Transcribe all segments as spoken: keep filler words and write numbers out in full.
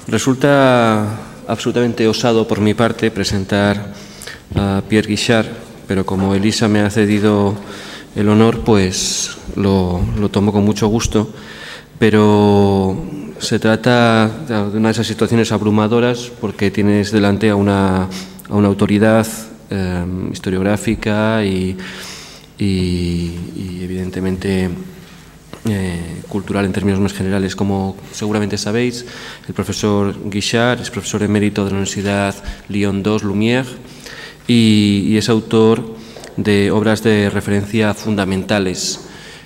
Resulta absolutamente osado por mi parte presentar a Pierre Guichard, pero como Elisa me ha cedido el honor, pues lo, lo tomo con mucho gusto. Pero se trata de una de esas situaciones abrumadoras porque tienes delante a una, a una autoridad eh, historiográfica y, y, y evidentemente eh, cultural en términos más generales. Como seguramente sabéis, el profesor Guichard es profesor emérito de la Universidad Lyon dos Lumière y, y es autor de obras de referencia fundamentales.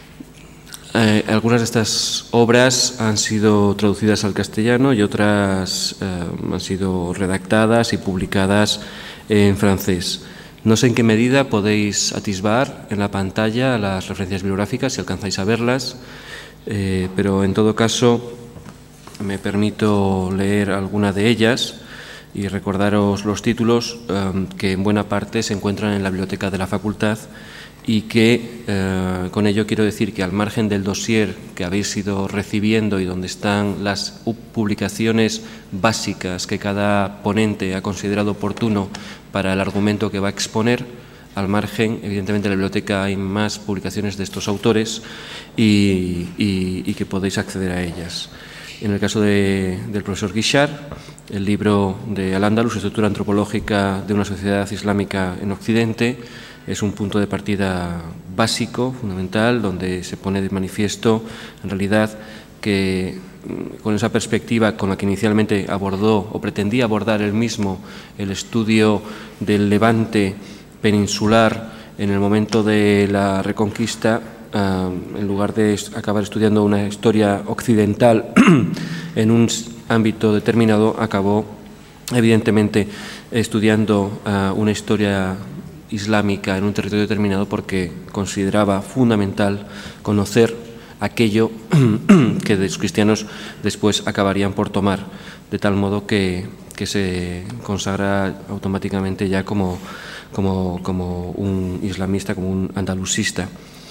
Eh, algunas de estas obras han sido traducidas al castellano y otras eh, han sido redactadas y publicadas en francés. No sé en qué medida podéis atisbar en la pantalla las referencias bibliográficas, si alcanzáis a verlas, eh, pero en todo caso me permito leer alguna de ellas y recordaros los títulos eh, que en buena parte se encuentran en la biblioteca de la facultad y que eh, con ello quiero decir que al margen del dossier que habéis ido recibiendo y donde están las publicaciones básicas que cada ponente ha considerado oportuno para el argumento que va a exponer, al margen, evidentemente, en la biblioteca hay más publicaciones de estos autores y, y, y que podéis acceder a ellas. En el caso de, del profesor Guichard, el libro de Al-Ándalus, Estructura antropológica de una sociedad islámica en Occidente, es un punto de partida básico, fundamental, donde se pone de manifiesto, en realidad, que con esa perspectiva con la que inicialmente abordó o pretendía abordar él mismo el estudio del Levante peninsular en el momento de la Reconquista, uh, en lugar de acabar estudiando una historia occidental en un ámbito determinado, acabó evidentemente estudiando uh, una historia islámica en un territorio determinado porque consideraba fundamental conocer aquello que los cristianos después acabarían por tomar, de tal modo que, que se consagra automáticamente ya como, como, como un islamista, como un andalusista.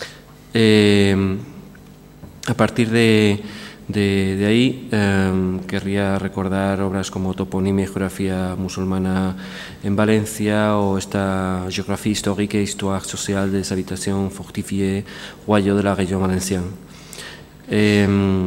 Eh, a partir de, de, de ahí eh, querría recordar obras como Toponimia y Geografía musulmana en Valencia o esta Géographie historique et histoire sociale des habitations fortifiées royaux de la région valenciane. Eh,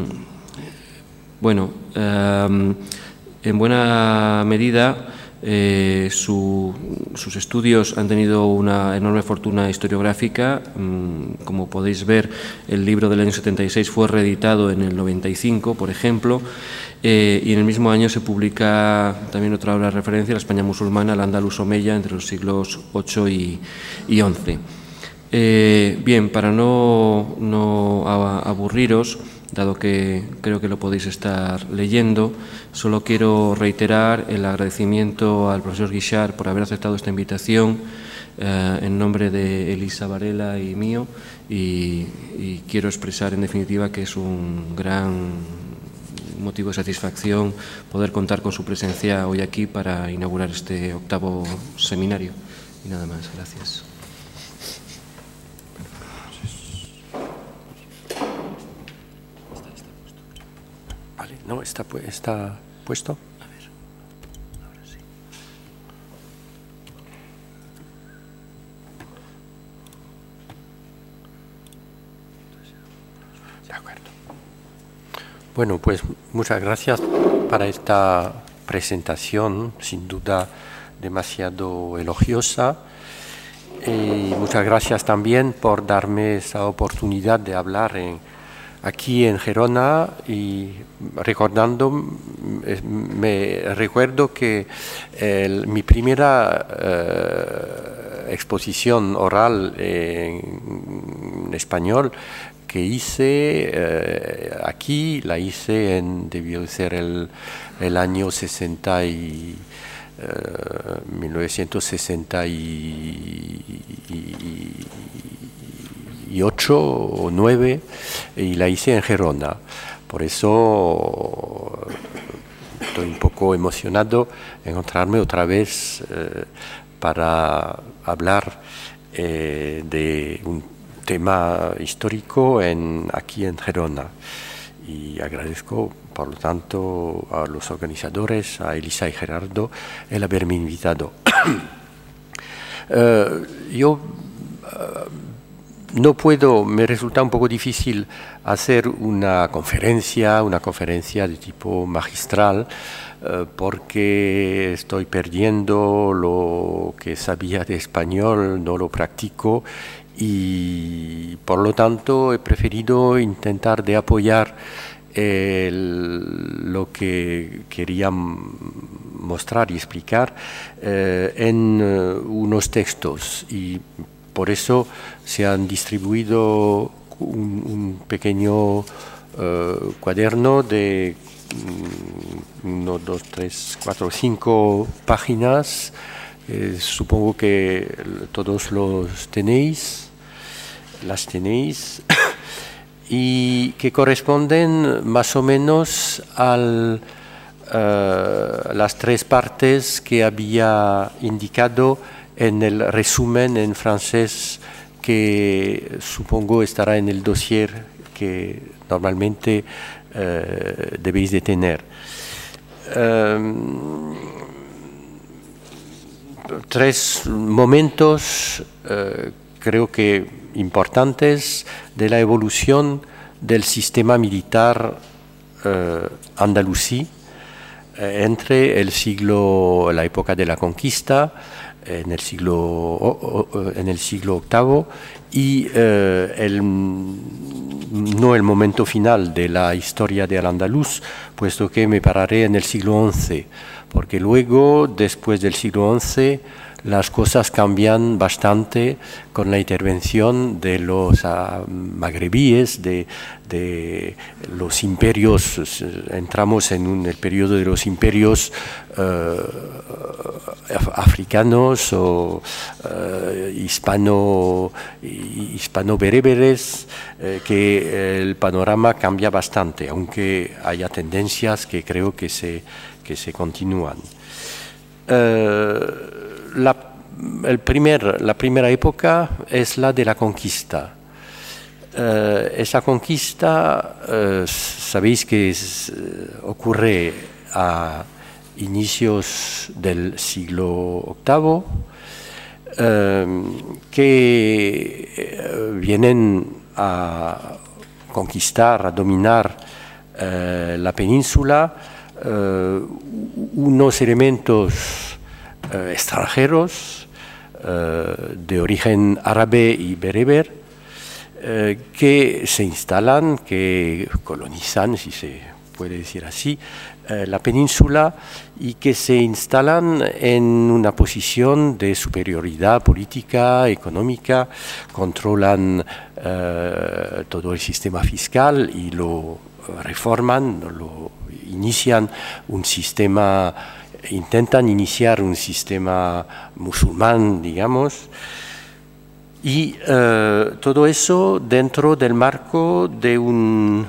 bueno, eh, en buena medida eh, su, sus estudios han tenido una enorme fortuna historiográfica. Como podéis ver, el libro del año setenta y seis fue reeditado en el noventa y cinco, por ejemplo, eh, y en el mismo año se publica también otra obra de referencia, la España musulmana, la Andalus Omeya, entre los siglos ocho y once. Eh, bien, para no, no aburriros, dado que creo que lo podéis estar leyendo, solo quiero reiterar el agradecimiento al profesor Guichard por haber aceptado esta invitación eh, en nombre de Elisa Varela y mío, y, y quiero expresar en definitiva que es un gran motivo de satisfacción poder contar con su presencia hoy aquí para inaugurar este octavo seminario. Y nada más, gracias. No, está, está puesto. A ver, ahora sí. De acuerdo. Bueno, pues muchas gracias para esta presentación, sin duda demasiado elogiosa. Y muchas gracias también por darme esa oportunidad de hablar en aquí en Gerona, y recordando, me recuerdo que el, mi primera eh, exposición oral en, en español que hice eh, aquí, la hice en, debió ser el, el año sesenta y, eh, mil novecientos sesenta y ocho o nueve, y la hice en Gerona. Por eso estoy un poco emocionado de encontrarme otra vez eh, para hablar eh, de un tema histórico en, aquí en Gerona. y agradezco, por lo tanto, a los organizadores, a Elisa y Gerardo, el haberme invitado. uh, yo uh, no puedo, me resulta un poco difícil hacer una conferencia, una conferencia de tipo magistral, uh, porque estoy perdiendo lo que sabía de español, no lo practico, y por lo tanto he preferido intentar de apoyar el, lo que quería mostrar y explicar eh, en uh, unos textos, y por eso se han distribuido un, un pequeño uh, cuaderno de uno, dos, tres, cuatro, cinco páginas. Eh, supongo que todos los tenéis, las tenéis, y que corresponden más o menos a uh, las tres partes que había indicado en el resumen en francés, que supongo estará en el dossier que normalmente uh, debéis de tener. Um, tres momentos eh, creo que importantes de la evolución del sistema militar eh, andalusí eh, entre el siglo, la época de la conquista, en el siglo, o, o, en el siglo octavo, y eh, el, no el momento final de la historia del andaluz, puesto que me pararé en el siglo once, porque luego, después del siglo once, las cosas cambian bastante con la intervención de los uh, magrebíes, de, de los imperios. Entramos en un, el periodo de los imperios uh, africanos o uh, hispano, hispano-bereberes, eh, que el panorama cambia bastante, aunque haya tendencias que creo que se, que se continúan. Uh, La, el primer, la primera época es la de la conquista. Uh, esa conquista, uh, sabéis que es, uh, ocurre a inicios del siglo octavo, uh, que uh, vienen a conquistar, a dominar uh, la península, uh, unos elementos Uh, extranjeros uh, de origen árabe y bereber uh, que se instalan, que colonizan, si se puede decir así, uh, la península, y que se instalan en una posición de superioridad política, económica, controlan uh, todo el sistema fiscal y lo reforman, lo inician un sistema. Intentan iniciar un sistema musulmán, digamos, y uh, todo eso dentro del marco de un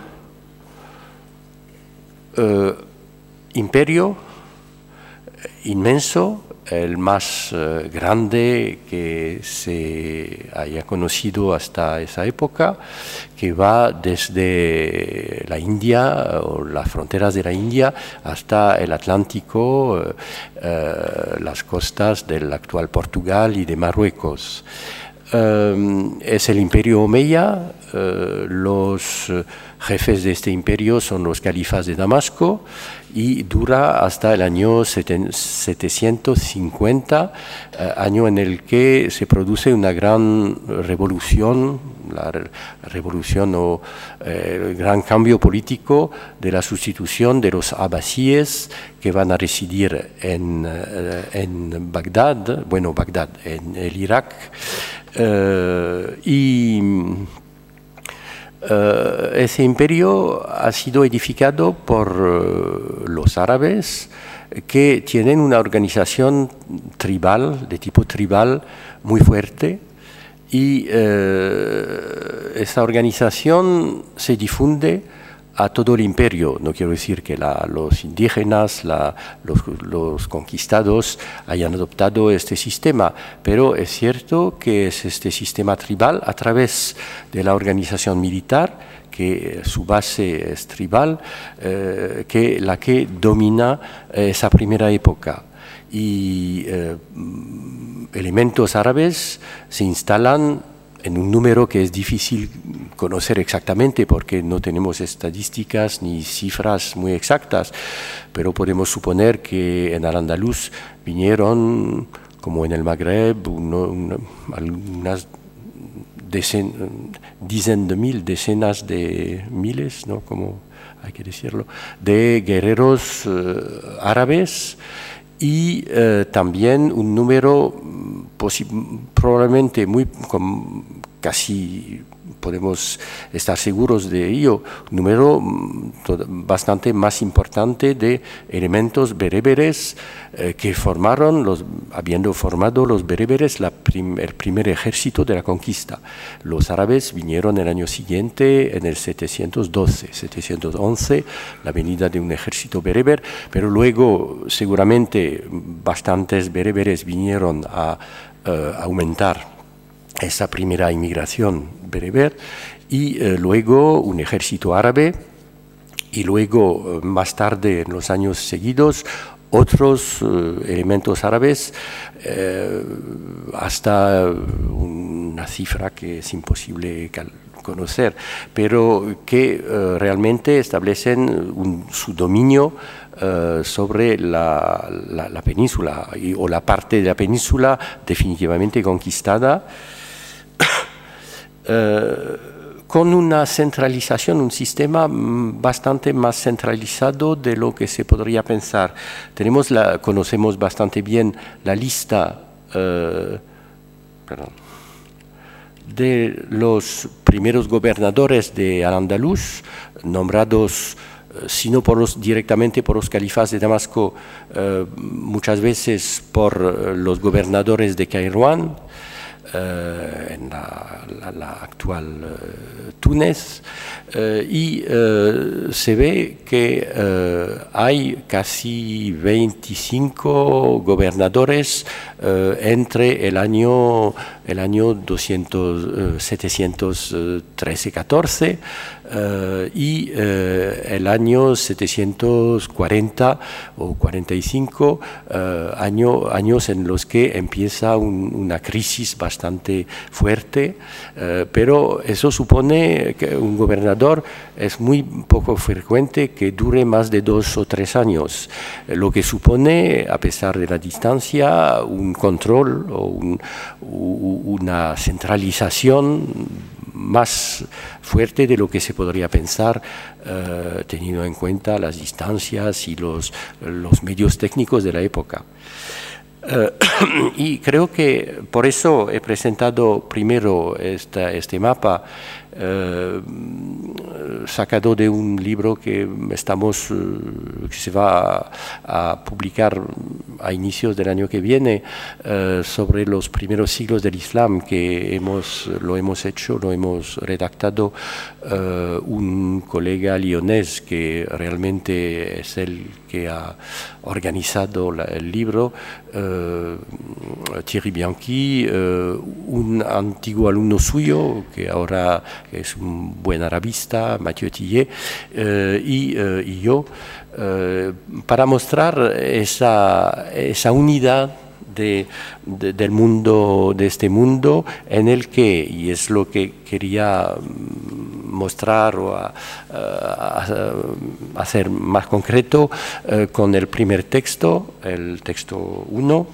uh, imperio inmenso, el más uh, grande que se haya conocido hasta esa época, que va desde la India o las fronteras de la India hasta el Atlántico, uh, uh, las costas del actual Portugal y de Marruecos. Um, es el imperio Omeya. Uh, los uh, jefes de este imperio son los califas de Damasco, y dura hasta el año setecientos cincuenta, uh, año en el que se produce una gran revolución, la re revolución o eh, el gran cambio político de la sustitución de los abbasíes, que van a residir en, uh, en Bagdad, bueno, Bagdad, en el Irak, uh, y Uh, ese imperio ha sido edificado por uh, los árabes, que tienen una organización tribal, de tipo tribal, muy fuerte, y uh, esa organización se difunde a todo el imperio. No quiero decir que la, los indígenas, la, los, los conquistados hayan adoptado este sistema, pero es cierto que es este sistema tribal, a través de la organización militar, que su base es tribal, eh, que la que domina esa primera época. Y eh, elementos árabes se instalan en un número que es difícil conocer exactamente porque no tenemos estadísticas ni cifras muy exactas, pero podemos suponer que en Al-Andalus vinieron, como en el Magreb, uno, una, algunas decen, dicen de mil, decenas de miles, ¿no? Como hay que decirlo, de guerreros eh, árabes. Y eh, también un número probablemente muy, con, casi podemos estar seguros de ello, un número bastante más importante de elementos bereberes eh, que formaron, los, habiendo formado los bereberes la prim, el primer ejército de la conquista. Los árabes vinieron el año siguiente, en el setecientos doce, setecientos once, la venida de un ejército bereber, pero luego seguramente bastantes bereberes vinieron a eh, aumentar esa primera inmigración bereber y eh, luego un ejército árabe y luego eh, más tarde en los años seguidos otros eh, elementos árabes eh, hasta una cifra que es imposible conocer, pero que eh, realmente establecen un, su dominio Uh, sobre la, la, la península y, o la parte de la península definitivamente conquistada uh, con una centralización, un sistema bastante más centralizado de lo que se podría pensar. Tenemos la, conocemos bastante bien la lista uh, perdón, de los primeros gobernadores de Al-Andalus, nombrados sino por los, directamente por los califas de Damasco, eh, muchas veces por eh, los gobernadores de Kairouan, eh, en la, la, la actual eh, Túnez, eh, y eh, se ve que eh, hay casi veinticinco gobernadores eh, entre el año, el año doscientos, eh, setecientos trece catorce Uh, y uh, el año setecientos cuarenta o cuarenta y cinco, uh, año, años en los que empieza un, una crisis bastante fuerte, uh, pero eso supone que un gobernador es muy poco frecuente que dure más de dos o tres años, lo que supone, a pesar de la distancia, un control o un, una centralización más fuerte de lo que se podría pensar, uh, teniendo en cuenta las distancias y los, los medios técnicos de la época. Uh, y creo que por eso he presentado primero esta, este mapa uh, sacado de un libro que estamos uh, que se va a, a publicar a inicios del año que viene uh, sobre los primeros siglos del Islam, que hemos, lo hemos hecho, lo hemos redactado uh, un colega lionés que realmente es el que ha organizado la, el libro, uh, Thierry Bianchi, uh, un antiguo alumno suyo que ahora es un buen arabista, Mathieu Tillet, uh, y, uh, y yo, uh, para mostrar esa, esa unidad De, de, del mundo, de este mundo en el que, y es lo que quería mostrar o a, a, a hacer más concreto uh, con el primer texto, el texto uno,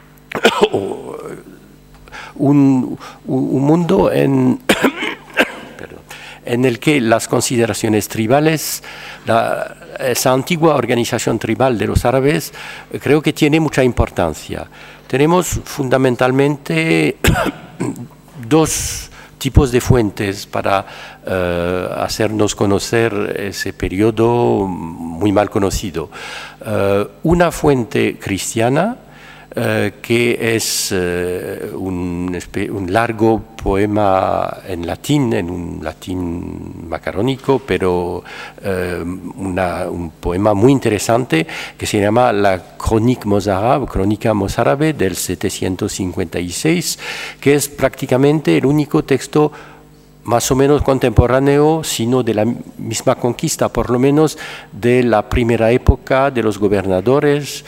un, un mundo en, perdón, en el que las consideraciones tribales, la, esa antigua organización tribal de los árabes, creo que tiene mucha importancia. Tenemos fundamentalmente dos tipos de fuentes para uh, hacernos conocer ese periodo muy mal conocido. Uh, una fuente cristiana, Uh, que es uh, un, un largo poema en latín, en un latín macarónico, pero uh, una, un poema muy interesante que se llama la Chronique Mozarabe, Crónica Mozárabe del setecientos cincuenta y seis, que es prácticamente el único texto más o menos contemporáneo, sino de la misma conquista, por lo menos de la primera época de los gobernadores.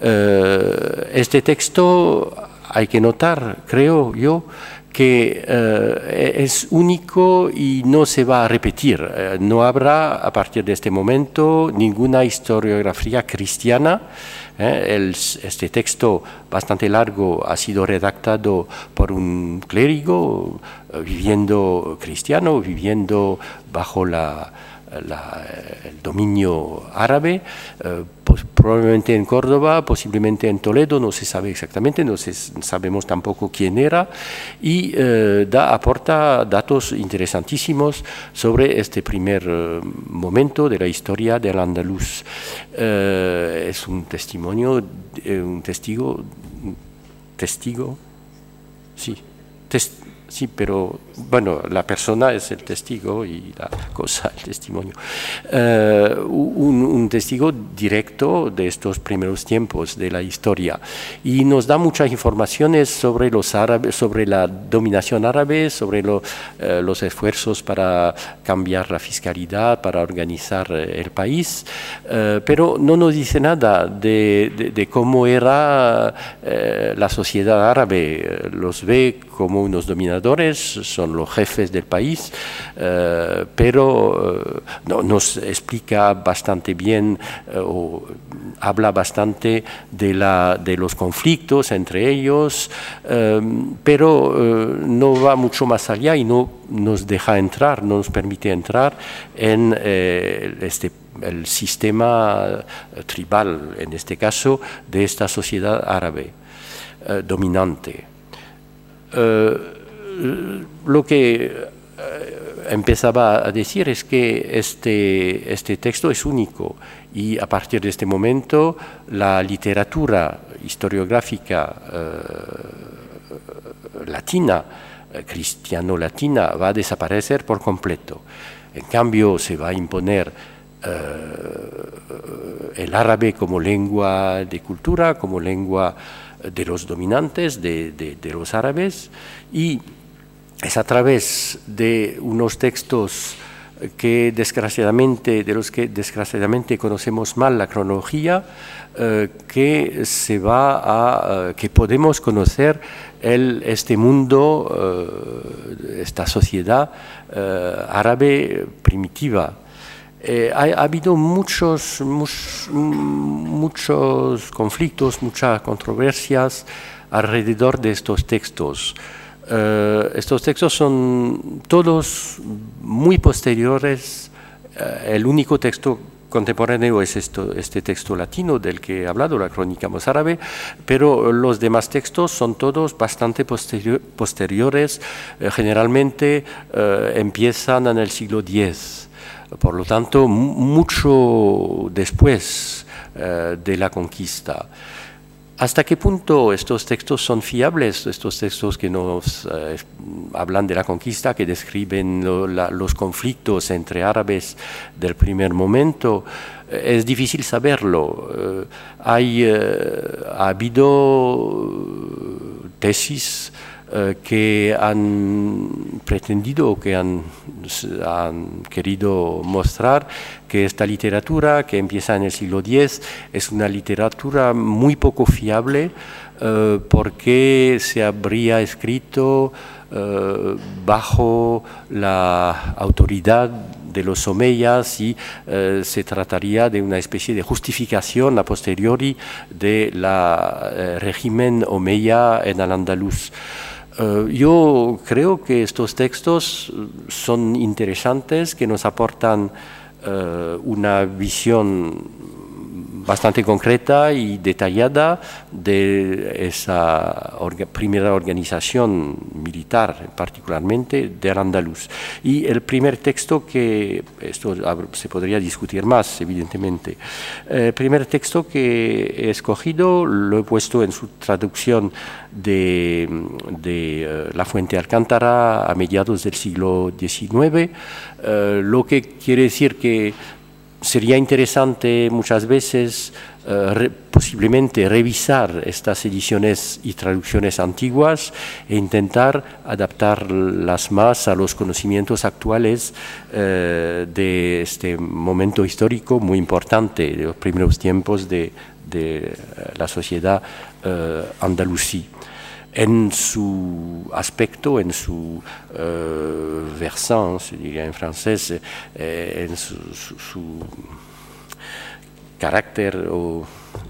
Eh, este texto, hay que notar, creo yo, que eh, es único y no se va a repetir. Eh, no habrá a partir de este momento ninguna historiografía cristiana. Eh, el, este texto bastante largo ha sido redactado por un clérigo eh, viviendo cristiano, viviendo bajo la, la, el dominio árabe, eh, pues, probablemente en Córdoba, posiblemente en Toledo, no se sabe exactamente, no se, sabemos tampoco quién era, y eh, da, aporta datos interesantísimos sobre este primer eh, momento de la historia del andaluz. Eh, es un testimonio, eh, un testigo, testigo, sí, testigo. Sí, pero bueno, la persona es el testigo y la cosa el testimonio. Uh, un, un testigo directo de estos primeros tiempos de la historia y nos da muchas informaciones sobre los árabes, sobre la dominación árabe, sobre lo, uh, los esfuerzos para cambiar la fiscalidad, para organizar el país, uh, pero no nos dice nada de, de, de cómo era uh, la sociedad árabe. Los ve como unos dominadores, son los jefes del país, eh, pero eh, no, nos explica bastante bien eh, o habla bastante de, la, de los conflictos entre ellos, eh, pero eh, no va mucho más allá y no nos deja entrar, no nos permite entrar en eh, este el sistema tribal, en este caso, de esta sociedad árabe eh, dominante. Eh, Lo que empezaba a decir es que este, este texto es único y a partir de este momento la literatura historiográfica eh, latina, cristiano-latina, va a desaparecer por completo. En cambio, se va a imponer eh, el árabe como lengua de cultura, como lengua de los dominantes, de, de, de los árabes, y es a través de unos textos que desgraciadamente, de los que desgraciadamente conocemos mal la cronología, eh, que se va a, eh, que podemos conocer el, este mundo, eh, esta sociedad eh, árabe primitiva. Eh, ha, ha habido muchos, much, muchos conflictos, muchas controversias alrededor de estos textos. Uh, estos textos son todos muy posteriores. Uh, el único texto contemporáneo es esto, este texto latino del que he hablado, la Crónica mozárabe, pero los demás textos son todos bastante posterior, posteriores. Uh, generalmente uh, empiezan en el siglo diez, por lo tanto mucho después uh, de la conquista. ¿Hasta qué punto estos textos son fiables, estos textos que nos eh, hablan de la conquista, que describen lo, la, los conflictos entre árabes del primer momento? Eh, es difícil saberlo. Eh, hay, eh, ha habido tesis eh, que han pretendido, que han, han querido mostrar que esta literatura, que empieza en el siglo diez, es una literatura muy poco fiable eh, porque se habría escrito eh, bajo la autoridad de los omeyas y eh, se trataría de una especie de justificación a posteriori del eh, régimen omeya en al-Andalus. Uh, yo creo que estos textos son interesantes, que nos aportan uh, una visión bastante concreta y detallada de esa orga, primera organización militar, particularmente del andaluz. Y el primer texto que, esto se podría discutir más, evidentemente, el primer texto que he escogido lo he puesto en su traducción de, de uh, La Fuente Alcántara a mediados del siglo diecinueve, uh, lo que quiere decir que sería interesante muchas veces uh, re, posiblemente revisar estas ediciones y traducciones antiguas e intentar adaptarlas más a los conocimientos actuales uh, de este momento histórico muy importante, de los primeros tiempos de, de la sociedad uh, andalusí. En su aspecto, en su uh, versant, se diría en francés, eh, en su, su, su carácter o, uh,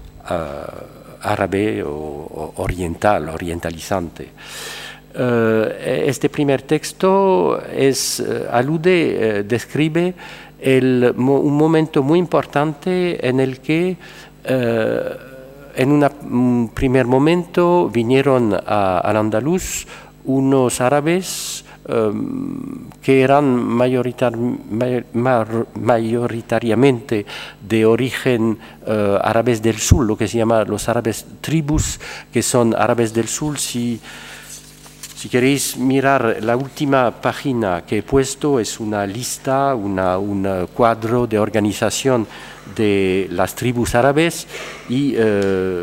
árabe o, o oriental, orientalizante. Uh, este primer texto es, uh, alude, uh, describe el, un momento muy importante en el que uh, en una, un primer momento vinieron a, al andaluz unos árabes um, que eran mayoritar, may, mar, mayoritariamente de origen uh, árabes del sur, lo que se llama los árabes tribus, que son árabes del sur. Si, si queréis mirar la última página que he puesto, es una lista, una, un cuadro de organización de las tribus árabes y eh,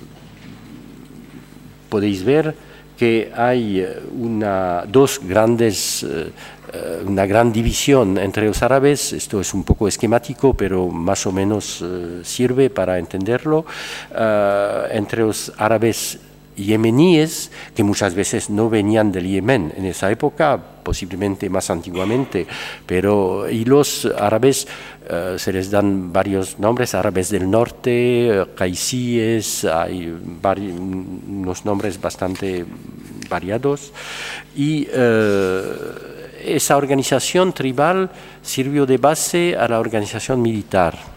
podéis ver que hay una, dos grandes, eh, una gran división entre los árabes. Esto es un poco esquemático, pero más o menos eh, sirve para entenderlo. Eh, entre los árabes yemeníes, que muchas veces no venían del Yemen en esa época, posiblemente más antiguamente, pero y los árabes uh, se les dan varios nombres, árabes del norte, caisíes, hay varios, unos nombres bastante variados, y uh, esa organización tribal sirvió de base a la organización militar.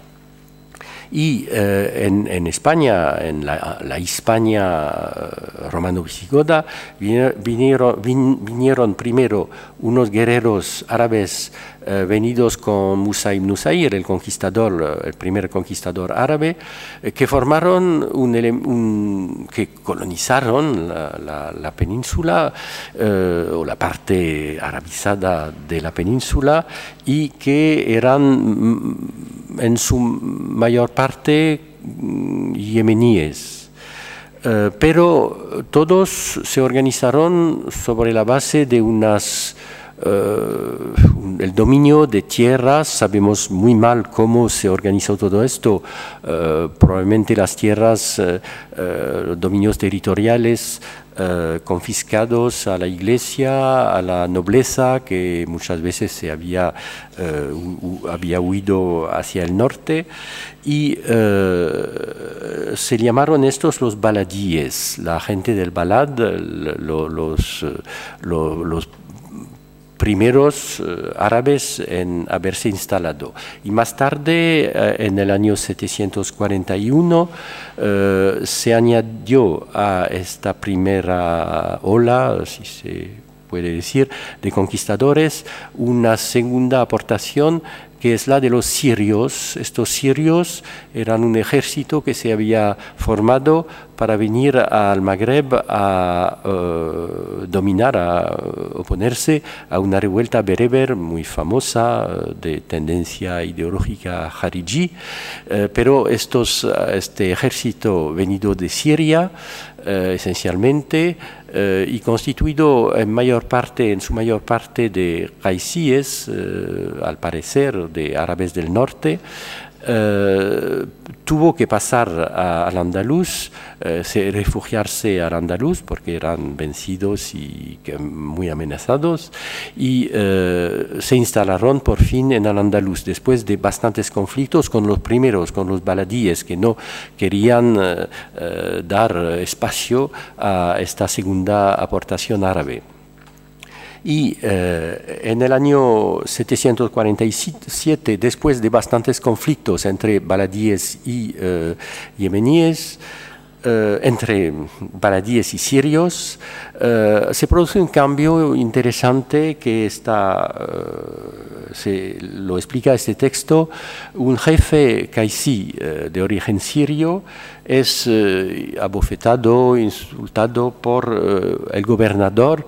Y eh, en, en España, en la, la Hispania romano-visigoda, vinieron, vin, vinieron primero unos guerreros árabes eh, venidos con Musa ibn Nusayr, el conquistador, el primer conquistador árabe, eh, que formaron un, un que colonizaron la, la, la península eh, o la parte arabizada de la península y que eran en su mayor parte yemeníes. Uh, pero todos se organizaron sobre la base de unas, uh, el dominio de tierras. Sabemos muy mal cómo se organizó todo esto. Uh, probablemente las tierras, uh, uh, dominios territoriales, Uh, confiscados a la iglesia, a la nobleza, que muchas veces se había, uh, hu había huido hacia el norte, y uh, se llamaron estos los baladíes, la gente del balad, lo, los, lo, los primeros uh, árabes en haberse instalado. Y más tarde, uh, en el año setecientos cuarenta y uno, uh, se añadió a esta primera ola, si se puede decir, de conquistadores, una segunda aportación que es la de los sirios. Estos sirios eran un ejército que se había formado para venir al Magreb a uh, dominar, a oponerse a una revuelta bereber muy famosa de tendencia ideológica jaridí, uh, pero estos, este ejército venido de Siria, uh, esencialmente, Uh, y constituido en mayor parte, en su mayor parte de caisíes, uh, al parecer de árabes del norte, uh, tuvo que pasar a, al andaluz, uh, se, refugiarse al andaluz porque eran vencidos y que, muy amenazados, y uh, se instalaron por fin en al andaluz después de bastantes conflictos con los primeros, con los baladíes, que no querían uh, uh, dar espacio a esta segunda aportación árabe. Y eh, en el año setecientos cuarenta y siete, después de bastantes conflictos entre baladíes y eh, yemeníes, eh, entre baladíes y sirios, eh, se produce un cambio interesante que está, eh, se lo explica este texto. Un jefe caisí eh, de origen sirio es eh, abofetado, insultado por eh, el gobernador,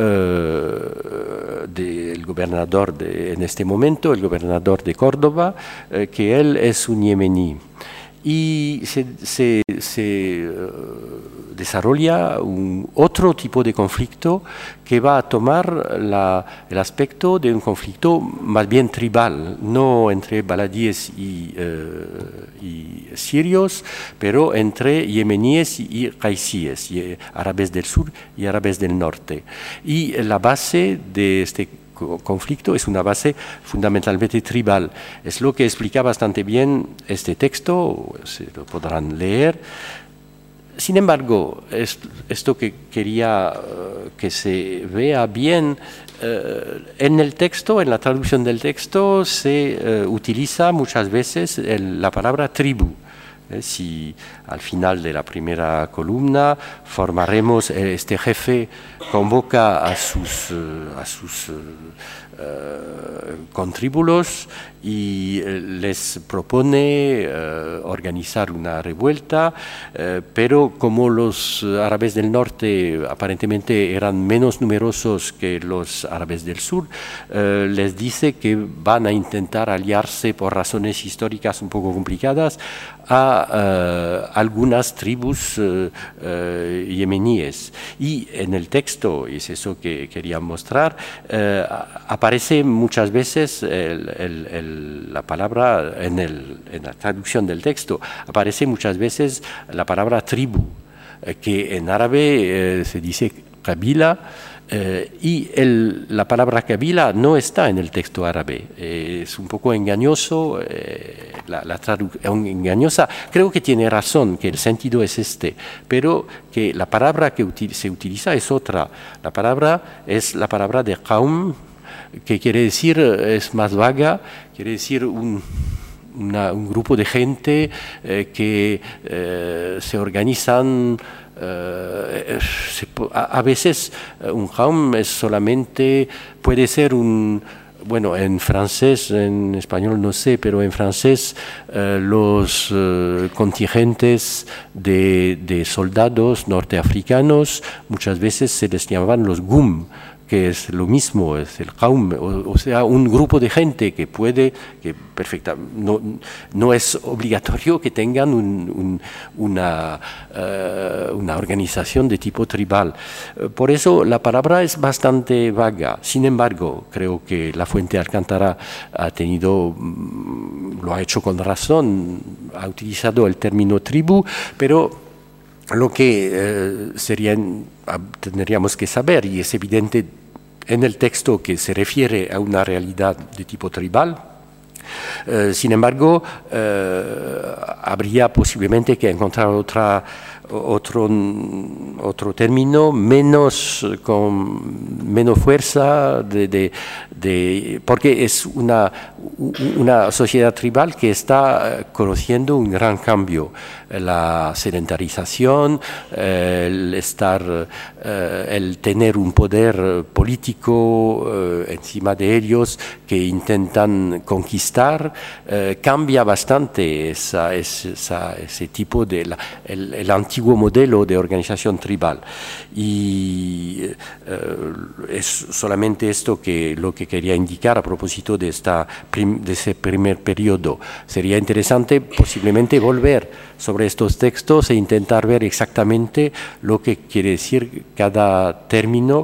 Uh, del gobernador de, en este momento, el gobernador de Córdoba, uh, que él es un yemení. y se, se, se uh, desarrolla un otro tipo de conflicto que va a tomar la, el aspecto de un conflicto más bien tribal, no entre baladíes y, uh, y sirios, pero entre yemeníes y qaisíes, y árabes del sur y árabes del norte. Y la base de este conflicto es una base fundamentalmente tribal. Es lo que explica bastante bien este texto, se lo podrán leer. Sin embargo, esto que quería uh, que se vea bien, uh, en el texto, en la traducción del texto, se uh, utiliza muchas veces el, la palabra tribu. Eh, si al final de la primera columna formaremos, este jefe convoca a sus, uh, a sus uh, uh, contríbulos y uh, les propone uh, organizar una revuelta, uh, pero como los árabes del norte aparentemente eran menos numerosos que los árabes del sur, uh, les dice que van a intentar aliarse por razones históricas un poco complicadas a uh, algunas tribus uh, uh, yemeníes. Y en el texto, y es eso que quería mostrar, uh, aparece muchas veces el, el, el, la palabra, en, el, en la traducción del texto, aparece muchas veces la palabra tribu, uh, que en árabe uh, se dice kabila. Eh, y el, la palabra kabila no está en el texto árabe, eh, es un poco engañoso, eh, la, la traducción engañosa, creo que tiene razón, que el sentido es este, pero que la palabra que util se utiliza es otra, la palabra es la palabra de qaum, que quiere decir, es más vaga, quiere decir un... Una, un grupo de gente eh, que eh, se organizan. Uh, se, a, a veces uh, un qaum es solamente, puede ser un, bueno, en francés, en español no sé, pero en francés uh, los uh, contingentes de, de soldados norteafricanos muchas veces se les llamaban los gum, que es lo mismo, es el qaum, o, o sea, un grupo de gente que puede, que perfecta, no, no es obligatorio que tengan un, un, una, uh, una organización de tipo tribal. Por eso la palabra es bastante vaga. Sin embargo, creo que la Fuente Alcántara ha tenido, lo ha hecho con razón, ha utilizado el término tribu, pero lo que eh, sería, tendríamos que saber, y es evidente en el texto que se refiere a una realidad de tipo tribal, eh, sin embargo, eh, habría posiblemente que encontrar otra, otro, otro término menos, con menos fuerza, de, de, de, porque es una, una sociedad tribal que está conociendo un gran cambio. La sedentarización, el estar, el tener un poder político encima de ellos que intentan conquistar, cambia bastante esa, esa, ese tipo de la, el, el antiguo modelo de organización tribal. Y es solamente esto que lo que quería indicar a propósito de esta de ese primer periodo. Sería interesante posiblemente volver sobre estos textos e intentar ver exactamente lo que quiere decir cada término.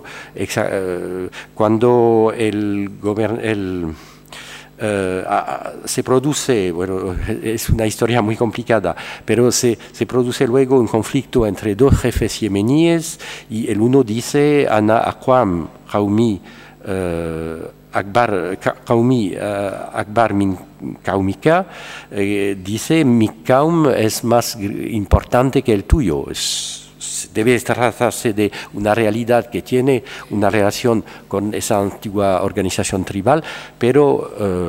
Cuando el gobierno, el, uh, se produce, bueno, es una historia muy complicada, pero se, se produce luego un conflicto entre dos jefes yemeníes y el uno dice, Ana Aqwam, Qaumi, uh, Akbar, Qaumi, uh, Akbar min Qaumika, eh, dice, mi Qaum es más importante que el tuyo. Es, debe tratarse de una realidad que tiene una relación con esa antigua organización tribal, pero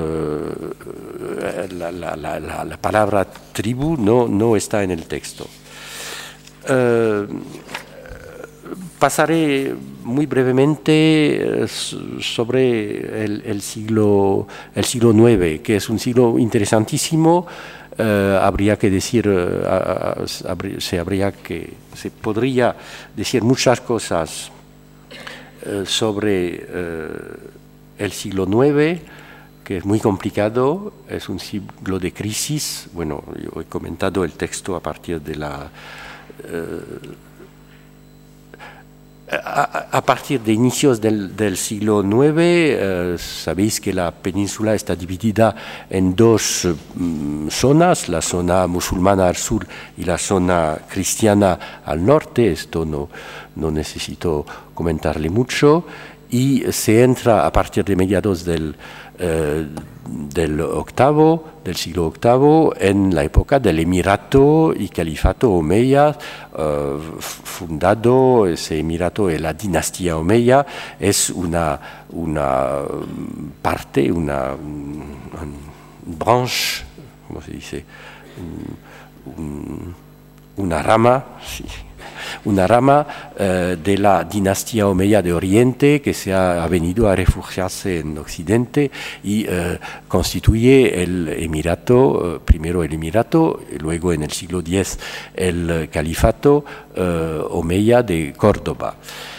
eh, la, la, la, la palabra tribu no, no está en el texto. Eh, Pasaré muy brevemente sobre el, el, siglo, el siglo nueve, que es un siglo interesantísimo. Uh, habría que decir, uh, uh, se, habría que, se podría decir muchas cosas uh, sobre uh, el siglo nueve, que es muy complicado, es un siglo de crisis. Bueno, yo he comentado el texto a partir de la... Eh, a, a partir de inicios del, del siglo nueve, eh, sabéis que la península está dividida en dos mm, zonas, la zona musulmana al sur y la zona cristiana al norte. Esto no, no necesito comentarle mucho. Y se entra a partir de mediados del, eh, del octavo, del siglo octavo, en la época del Emirato y Califato Omeya, eh, fundado ese Emirato en la dinastía Omeya. Es una, una parte, una, una branche, ¿cómo se dice? Un, una rama, sí. Una rama eh, de la dinastía Omeya de Oriente que se ha, ha venido a refugiarse en Occidente y eh, constituye el Emirato, eh, primero el Emirato, luego en el siglo diez el Califato eh, Omeya de Córdoba.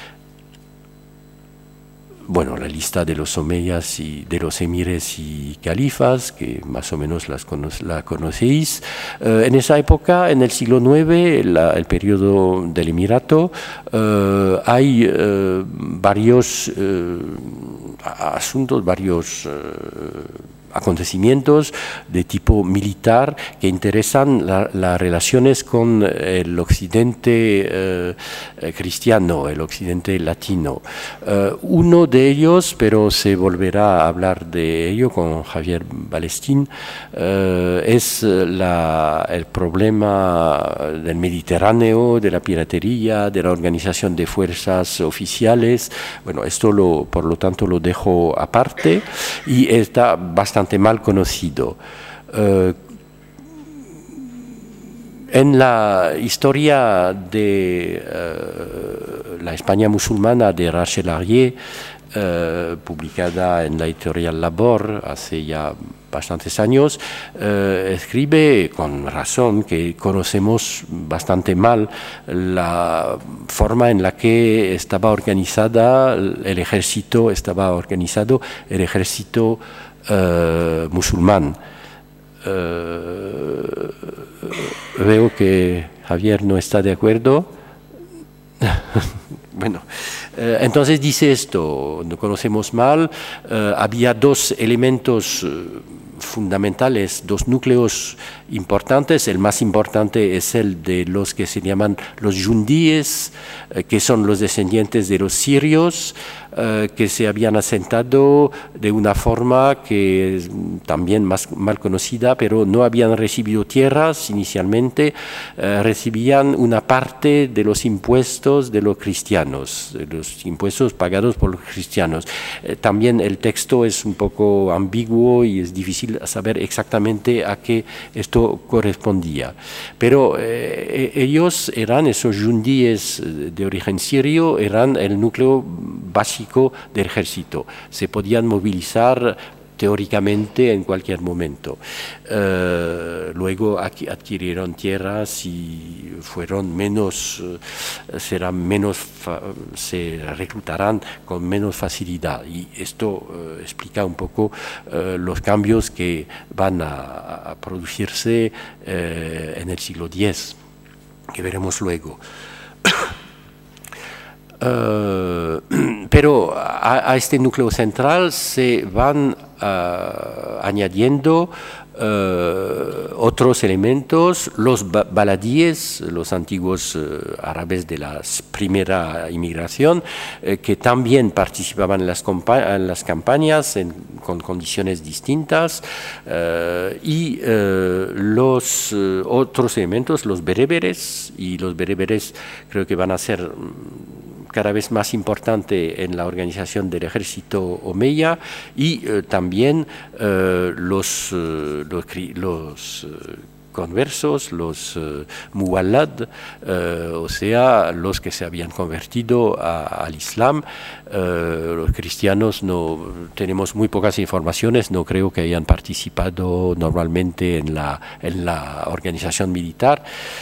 Bueno, la lista de los omeyas y de los emires y califas, que más o menos las cono la conocéis. Eh, en esa época, en el siglo nueve, la, el periodo del Emirato, eh, hay eh, varios eh, asuntos, varios eh, acontecimientos de tipo militar que interesan las la relaciones con el occidente eh, cristiano, el occidente latino. Eh, uno de ellos, pero se volverá a hablar de ello con Javier Balestín, eh, es la, el problema del Mediterráneo, de la piratería, de la organización de fuerzas oficiales. Bueno, esto lo, por lo tanto lo dejo aparte y está bastante mal conocido. Uh, en la historia de uh, la España musulmana de Rachel Arié, uh, publicada en la editorial Labor hace ya bastantes años, uh, escribe con razón que conocemos bastante mal la forma en la que estaba organizada el ejército, estaba organizado el ejército Uh, musulmán. Uh, veo que Javier no está de acuerdo. Bueno, uh, entonces dice esto, no conocemos mal, uh, había dos elementos uh, fundamentales, dos núcleos importantes. El más importante es el de los que se llaman los yundíes, eh, que son los descendientes de los sirios, eh, que se habían asentado de una forma que es también más mal conocida, pero no habían recibido tierras inicialmente, eh, recibían una parte de los impuestos de los cristianos, de los impuestos pagados por los cristianos. Eh, también el texto es un poco ambiguo y es difícil saber exactamente a qué esto correspondía. Pero eh, ellos eran, esos yundíes de origen sirio, eran el núcleo básico del ejército. Se podían movilizar teóricamente en cualquier momento. Uh, luego adquirieron tierras y fueron menos, uh, serán menos, se reclutarán con menos facilidad. Y esto uh, explica un poco uh, los cambios que van a, a producirse uh, en el siglo diez, que veremos luego. Uh, pero a, a este núcleo central se van uh, añadiendo uh, otros elementos, los ba baladíes, los antiguos uh, árabes de la primera inmigración, eh, que también participaban en las, en las campañas en, con condiciones distintas, uh, y uh, los uh, otros elementos, los bereberes, y los bereberes creo que van a ser cada vez más importante en la organización del ejército omeya, y eh, también eh, los, eh, los, los eh, conversos, los eh, muwallad, eh, o sea, los que se habían convertido a, al Islam. Eh, los cristianos no tenemos muy pocas informaciones, no creo que hayan participado normalmente en la, en la organización militar,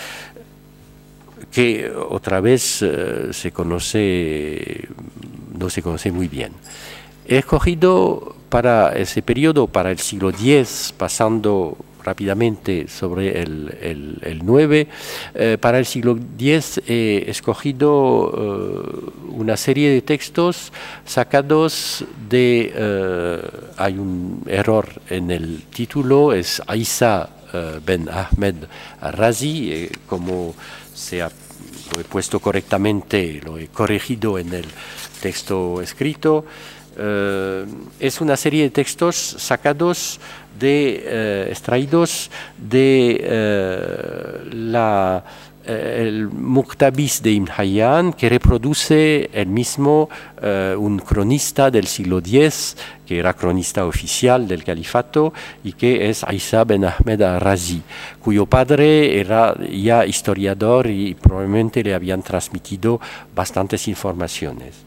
que otra vez eh, se conoce, no se conoce muy bien. He escogido para ese periodo, para el siglo diez, pasando rápidamente sobre el, el, el nueve, eh, para el siglo diez he escogido eh, una serie de textos sacados de, eh, hay un error en el título, es Isa eh, ben Ahmed al-Razi, eh, como se ha, lo he puesto correctamente, lo he corregido en el texto escrito. Uh, es una serie de textos sacados de, uh, extraídos de uh, la, uh, el Muqtabis de Ibn Hayyan, que reproduce el mismo, uh, un cronista del siglo diez, que era cronista oficial del califato, y que es Isa ben Ahmed al-Razi, cuyo padre era ya historiador y probablemente le habían transmitido bastantes informaciones.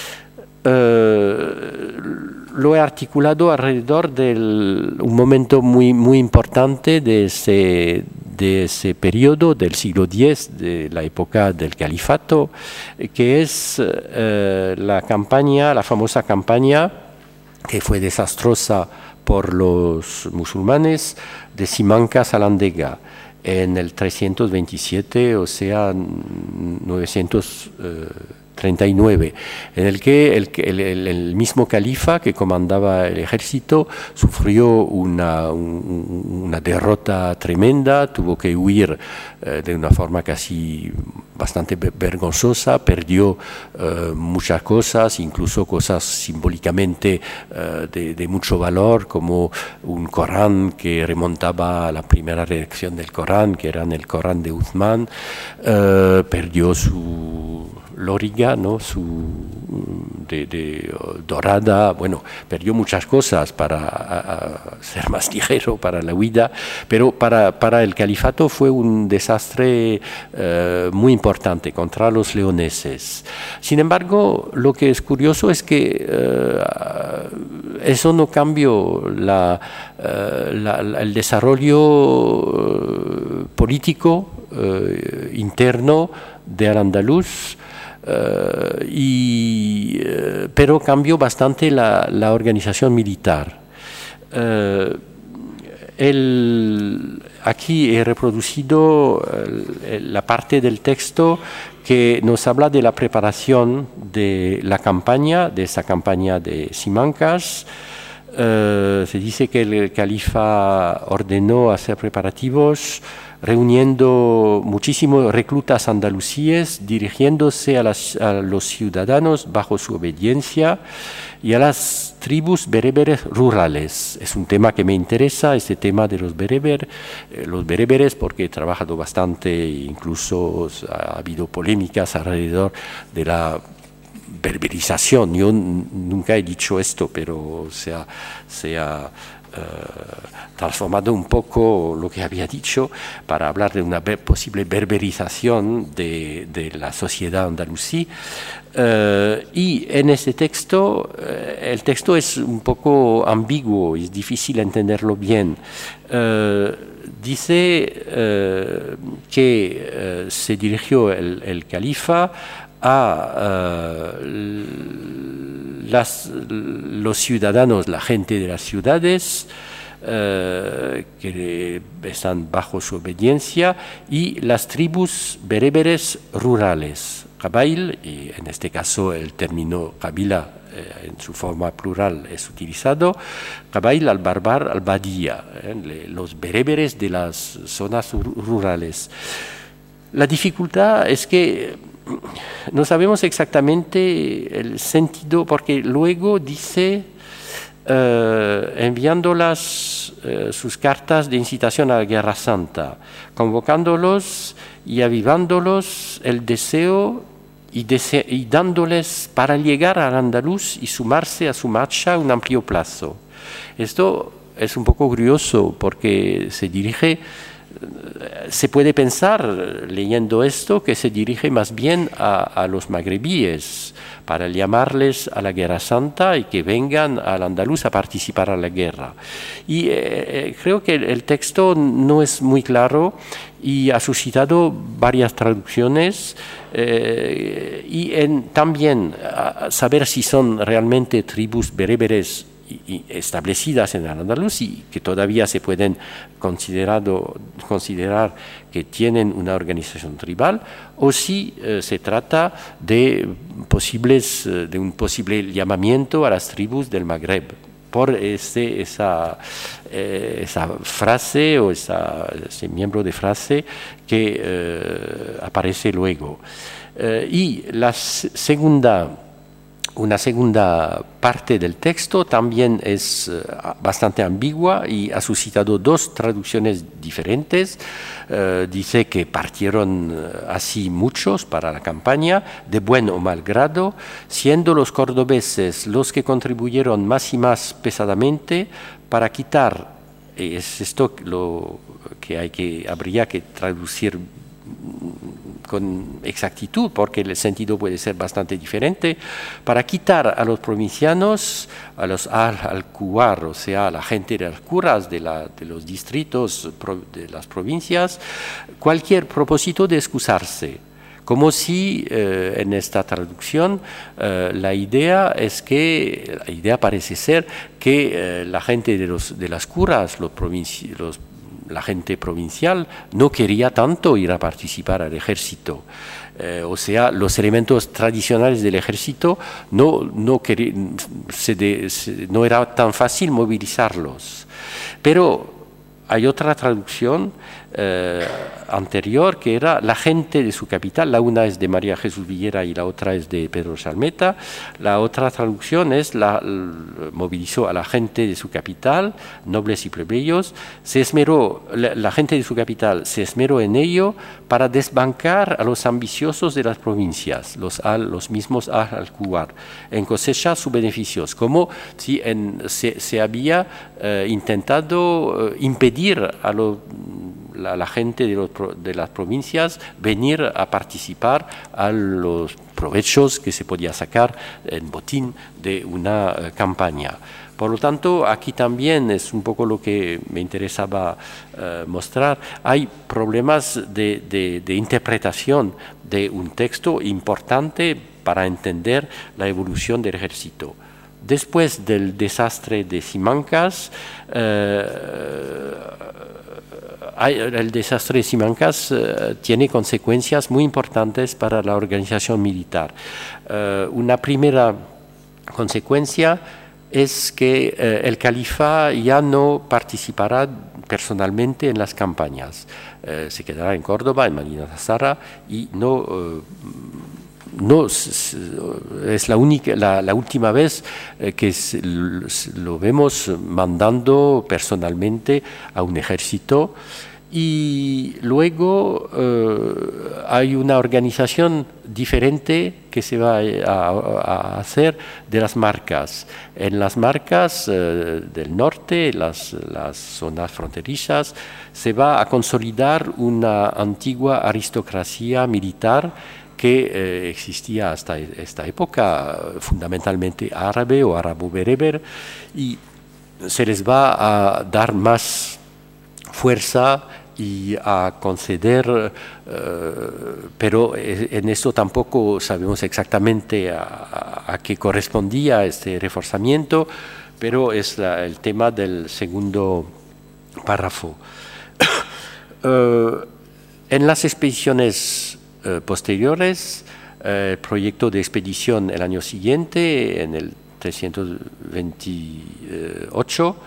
Uh, lo he articulado alrededor de un momento muy, muy importante de ese, de ese periodo del siglo diez, de la época del califato, que es uh, la campaña, la famosa campaña que fue desastrosa por los musulmanes de Simancas a Landega en el trescientos veintisiete, o sea, novecientos treinta y nueve, en el que el, el, el mismo califa que comandaba el ejército sufrió una, un, una derrota tremenda, tuvo que huir eh, de una forma casi bastante vergonzosa, perdió eh, muchas cosas, incluso cosas simbólicamente eh, de, de mucho valor, como un Corán que remontaba a la primera redacción del Corán, que era en el Corán de Uthman, eh, perdió su loriga, ¿no? Su de, de dorada, bueno, perdió muchas cosas para a, a ser más ligero para la huida, pero para, para el califato fue un desastre eh, muy importante contra los leoneses. Sin embargo, lo que es curioso es que eh, eso no cambió la, eh, la, la, el desarrollo eh, político eh, interno de Al-Andalus. Uh, y, uh, pero cambió bastante la, la organización militar. Uh, el, aquí he reproducido el, la parte del texto que nos habla de la preparación de la campaña, de esa campaña de Simancas. Uh, se dice que el califa ordenó hacer preparativos reuniendo muchísimos reclutas andalusíes, dirigiéndose a, las, a los ciudadanos bajo su obediencia y a las tribus bereberes rurales. Es un tema que me interesa, este tema de los bereberes, eh, los bereberes, porque he trabajado bastante, incluso ha habido polémicas alrededor de la berberización. Yo nunca he dicho esto, pero se ha, se ha Uh, transformado un poco lo que había dicho para hablar de una ber posible berberización de, de la sociedad andalusí. Uh, y en este texto, uh, el texto es un poco ambiguo, es difícil entenderlo bien. Uh, dice uh, que uh, se dirigió el, el califa a uh, las, los ciudadanos, la gente de las ciudades uh, que están bajo su obediencia, y las tribus bereberes rurales, Qabail, y en este caso el término Qabila eh, en su forma plural es utilizado, Qabail al-Barbar al-Badía, eh, los bereberes de las zonas rurales. La dificultad es que no sabemos exactamente el sentido, porque luego dice, eh, enviándolas eh, sus cartas de incitación a la Guerra Santa, convocándolos y avivándolos el deseo y, dese y dándoles para llegar al andaluz y sumarse a su marcha a un amplio plazo. Esto es un poco curioso porque se dirige... Se puede pensar, leyendo esto, que se dirige más bien a, a los magrebíes para llamarles a la Guerra Santa y que vengan al andaluz a participar a la guerra. Y eh, creo que el texto no es muy claro y ha suscitado varias traducciones eh, y en, también a saber si son realmente tribus bereberes y establecidas en Al-Andalus y que todavía se pueden considerado, considerar que tienen una organización tribal, o si eh, se trata de, posibles, de un posible llamamiento a las tribus del Magreb, por ese, esa, eh, esa frase o esa, ese miembro de frase que eh, aparece luego. Eh, y la segunda... Una segunda parte del texto también es uh, bastante ambigua y ha suscitado dos traducciones diferentes. Uh, dice que partieron uh, así muchos para la campaña, de buen o mal grado, siendo los cordobeses los que contribuyeron más y más pesadamente para quitar, y es esto lo que, hay que habría que traducir con exactitud, porque el sentido puede ser bastante diferente, para quitar a los provincianos, a los al-Kuwar, o sea, a la gente de las curas de, la, de los distritos de las provincias, cualquier propósito de excusarse. Como si eh, en esta traducción eh, la idea es que, la idea parece ser que eh, la gente de, los, de las curas, los provincianos, la gente provincial no quería tanto ir a participar al ejército. Eh, o sea, los elementos tradicionales del ejército no, no, quería, se de, se, no era tan fácil movilizarlos. Pero hay otra traducción eh, anterior que era la gente de su capital. La una es de María Jesús Villera y la otra es de Pedro Salmeta. La otra traducción es la, movilizó a la gente de su capital, nobles y plebeyos. Se esmeró, la, la gente de su capital se esmeró en ello para desbancar a los ambiciosos de las provincias, los, al, los mismos al-Kuwar, en cosechar sus beneficios, como si en, se, se había eh, intentado eh, impedir a los La, la gente de, los, de las provincias venir a participar a los provechos que se podía sacar en botín de una uh, campaña. Por lo tanto, aquí también es un poco lo que me interesaba uh, mostrar. Hay problemas de, de, de interpretación de un texto importante para entender la evolución del ejército. Después del desastre de Simancas, uh, el desastre de Simancas uh, tiene consecuencias muy importantes para la organización militar. Uh, una primera consecuencia es que uh, el califa ya no participará personalmente en las campañas. Uh, se quedará en Córdoba, en Medina Zahara, y no... Uh, No, es la, única, la, la última vez que lo vemos mandando personalmente a un ejército. Y luego eh, hay una organización diferente que se va a, a hacer de las marcas. En las marcas eh, del norte, las, las zonas fronterizas, se va a consolidar una antigua aristocracia militar que eh, existía hasta esta época, fundamentalmente árabe o árabo-bereber, y se les va a dar más fuerza y a conceder, eh, pero en esto tampoco sabemos exactamente a, a qué correspondía este reforzamiento, pero es la, el tema del segundo párrafo. eh, en las expediciones posteriores, eh, el proyecto de expedición el año siguiente, en el trescientos veintiocho,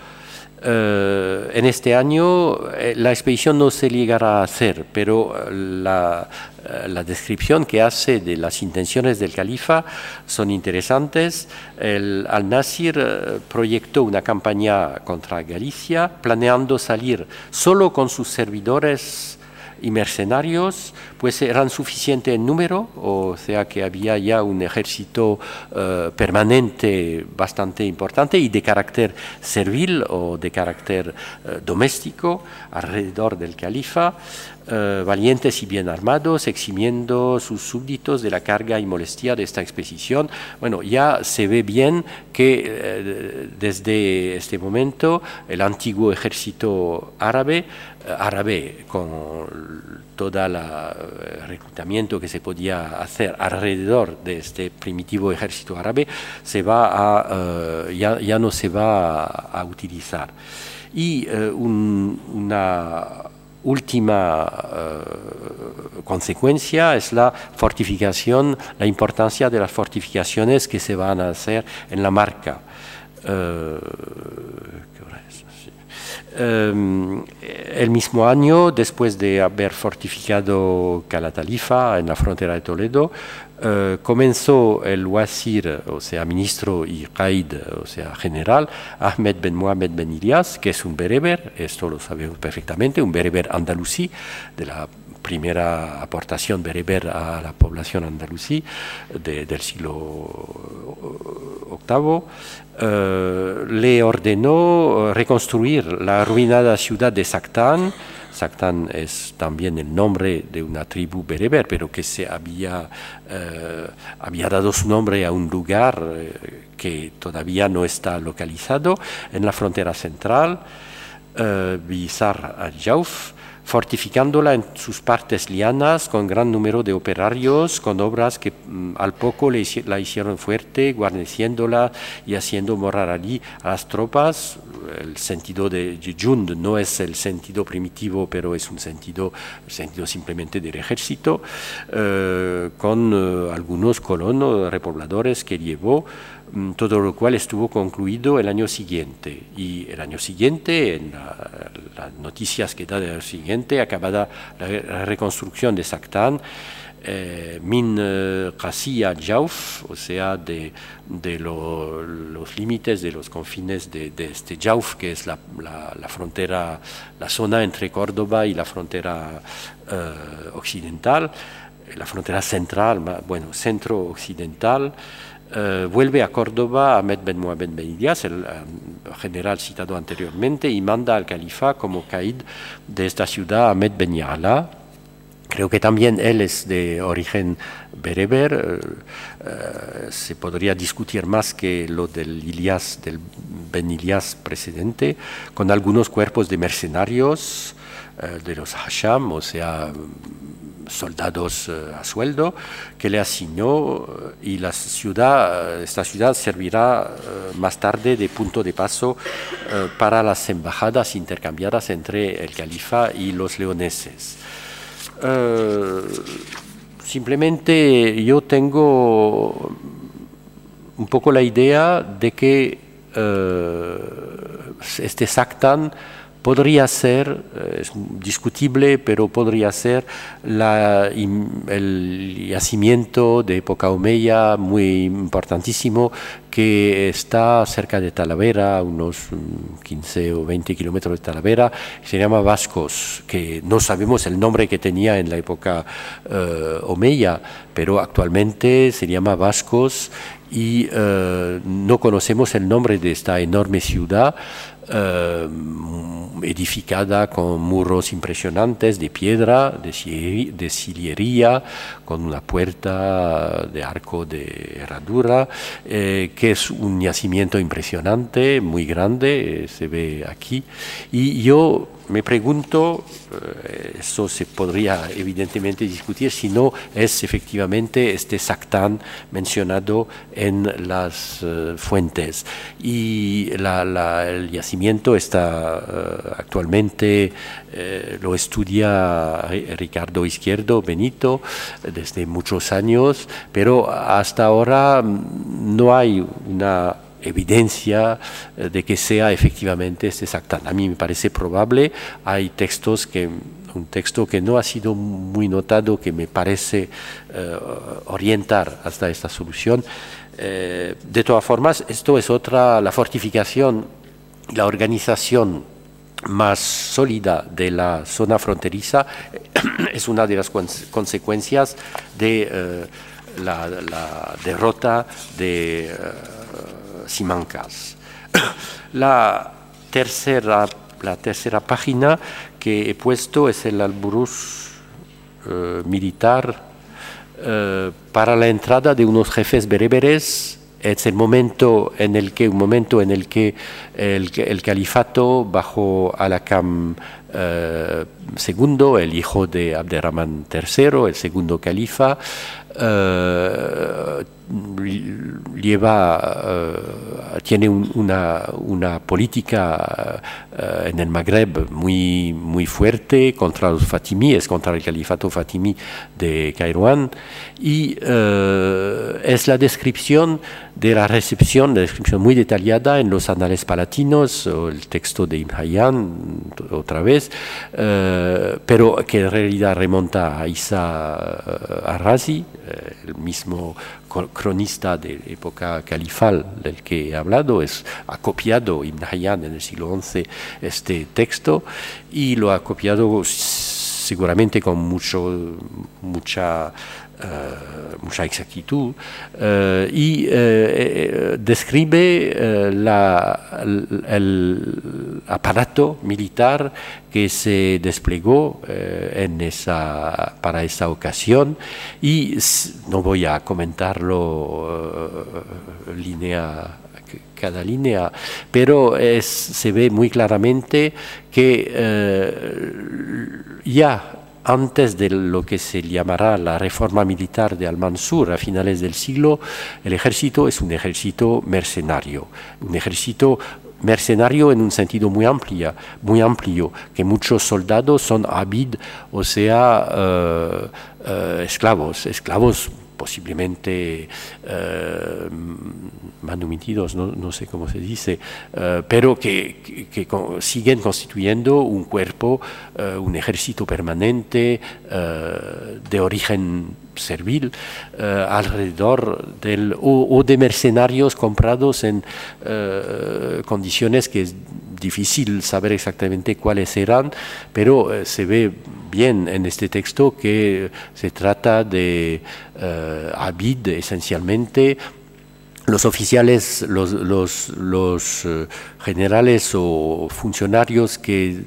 eh, en este año eh, la expedición no se llegará a hacer, pero la, la descripción que hace de las intenciones del califa son interesantes. El Al-Nasir eh, proyectó una campaña contra Galicia, planeando salir solo con sus servidores y mercenarios, pues eran suficientes en número, o sea que había ya un ejército uh, permanente bastante importante y de carácter servil o de carácter uh, doméstico alrededor del califa, uh, valientes y bien armados, eximiendo sus súbditos de la carga y molestia de esta expedición. Bueno, ya se ve bien que uh, desde este momento el antiguo ejército árabe árabe, con todo el reclutamiento que se podía hacer alrededor de este primitivo ejército árabe, se va a, uh, ya, ya no se va a, a utilizar. Y uh, un, una última uh, consecuencia es la fortificación, la importancia de las fortificaciones que se van a hacer en la Marca. Uh, Um, el mismo año, después de haber fortificado Calatalifa en la frontera de Toledo, uh, comenzó el wazir, o sea, ministro y qaid, o sea, general, Ahmed Ben Mohamed Ben Ilyas, que es un bereber, esto lo sabemos perfectamente, un bereber andalusí, de la primera aportación bereber a la población andalusí de, del siglo octavo. Uh, le ordenó reconstruir la arruinada ciudad de Sactán. Sactán es también el nombre de una tribu bereber, pero que se había, uh, había dado su nombre a un lugar uh, que todavía no está localizado en la frontera central, uh, Bizar al-Jauf, fortificándola en sus partes lianas con gran número de operarios, con obras que mm, al poco le, la hicieron fuerte, guarneciéndola y haciendo morar allí a las tropas. El sentido de Jund no es el sentido primitivo, pero es un sentido, el sentido simplemente del ejército, eh, con eh, algunos colonos repobladores que llevó, todo lo cual estuvo concluido el año siguiente. Y el año siguiente, en la, las noticias que da del año siguiente, acabada la, la reconstrucción de Sactán, eh, Min eh, Qasi al-Jauf, o sea, de, de lo, los límites, de los confines de, de este Jauf, que es la, la, la frontera, la zona entre Córdoba y la frontera eh, occidental, la frontera central, bueno, centro-occidental. Uh, vuelve a Córdoba Ahmed Ben Mohamed Ben Ilyas, el um, general citado anteriormente, y manda al califa como caid de esta ciudad Ahmed Ben Ya'la. Creo que también él es de origen bereber. Uh, uh, se podría discutir más que lo del Ilyas, del Ben Ilyas precedente, con algunos cuerpos de mercenarios uh, de los Hasham, o sea, soldados uh, a sueldo, que le asignó, uh, y la ciudad, uh, esta ciudad servirá uh, más tarde de punto de paso uh, para las embajadas intercambiadas entre el califa y los leoneses. Uh, simplemente yo tengo un poco la idea de que uh, este Sactán podría ser, es discutible, pero podría ser la, el yacimiento de época omeya muy importantísimo que está cerca de Talavera, unos quince o veinte kilómetros de Talavera, se llama Vascos, que no sabemos el nombre que tenía en la época uh, omeya, pero actualmente se llama Vascos y uh, no conocemos el nombre de esta enorme ciudad, Uh, edificada con muros impresionantes de piedra, de, de sillería, con una puerta de arco de herradura, eh, que es un yacimiento impresionante, muy grande, eh, se ve aquí. Y yo me pregunto, eh, eso se podría evidentemente discutir, si no es efectivamente este Sactán mencionado en las uh, fuentes. Y la, la, el yacimiento está uh, actualmente, eh, lo estudia Ricardo Izquierdo Benito desde muchos años, pero hasta ahora no hay una evidencia de que sea efectivamente este Sactán. A mí me parece probable. Hay textos que, un texto que no ha sido muy notado, que me parece uh, orientar hasta esta solución. Eh, de todas formas, esto es otra, la fortificación, la organización más sólida de la zona fronteriza es una de las consecuencias de uh, la, la derrota de uh, Simancas. La tercera, la tercera página que he puesto es el alboruz uh, militar uh, para la entrada de unos jefes bereberes. Es el momento en el que, un momento en el que el, el califato bajo Al-Hakam uh, segundo, el hijo de Abderramán tercero, el segundo califa, uh, lleva, uh, tiene un, una, una política uh, en el Magreb muy, muy fuerte contra los fatimíes, contra el califato fatimí de Kairouan, y uh, es la descripción de la recepción, la descripción muy detallada en los anales palatinos, o el texto de Ibn Hayyan, otra vez, uh, pero que en realidad remonta a Isa uh, Arrazi, uh, el mismo cronista de época califal del que he hablado. Es, ha copiado Ibn Hayyan en el siglo once este texto y lo ha copiado seguramente con mucho, mucha, uh, mucha exactitud uh, y uh, describe uh, la, el, el aparato militar que se desplegó eh, en esa, para esa ocasión, y no voy a comentarlo uh, línea, cada línea, pero es, se ve muy claramente que uh, ya antes de lo que se llamará la reforma militar de Al-Mansur a finales del siglo, el ejército es un ejército mercenario, un ejército mercenario en un sentido muy amplio, muy amplio, que muchos soldados son abid, o sea, uh, uh, esclavos, esclavos posiblemente uh, manumitidos, no, no sé cómo se dice, uh, pero que, que, que con, siguen constituyendo un cuerpo, uh, un ejército permanente uh, de origen servil uh, alrededor del o, o de mercenarios comprados en uh, condiciones que es difícil saber exactamente cuáles eran, pero uh, se ve bien en este texto que se trata de uh, abid esencialmente. Los oficiales, los, los, los uh, generales o funcionarios que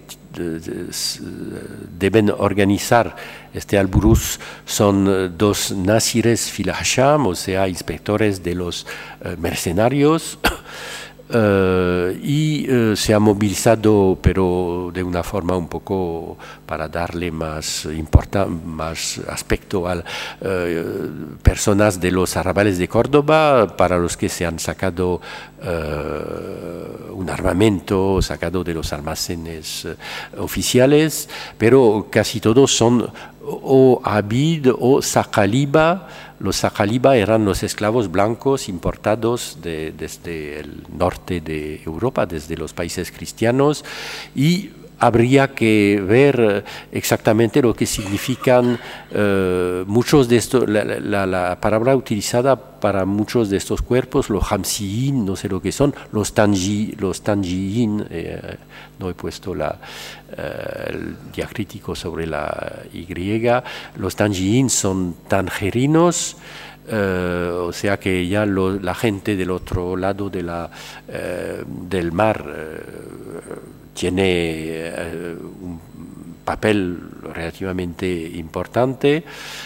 deben organizar este alburuz son dos nasires fil hasham, o sea, inspectores de los uh, mercenarios. Uh, y uh, se ha movilizado, pero de una forma un poco para darle más, importa, más aspecto a uh, personas de los arrabales de Córdoba, para los que se han sacado uh, un armamento, sacado de los almacenes uh, oficiales, pero casi todos son o abid o saqaliba. Los saqaliba eran los esclavos blancos importados de, desde el norte de Europa, desde los países cristianos, y habría que ver exactamente lo que significan uh, muchos de estos, la, la, la palabra utilizada para muchos de estos cuerpos, los hamsiyin, no sé lo que son, los tanji, los tanjiyin, eh, no he puesto la, uh, el diacrítico sobre la Y, los tanjiyin son tangerinos. Uh, o sea que ya lo, la gente del otro lado de la, uh, del mar uh, tiene uh, un papel relativamente importante.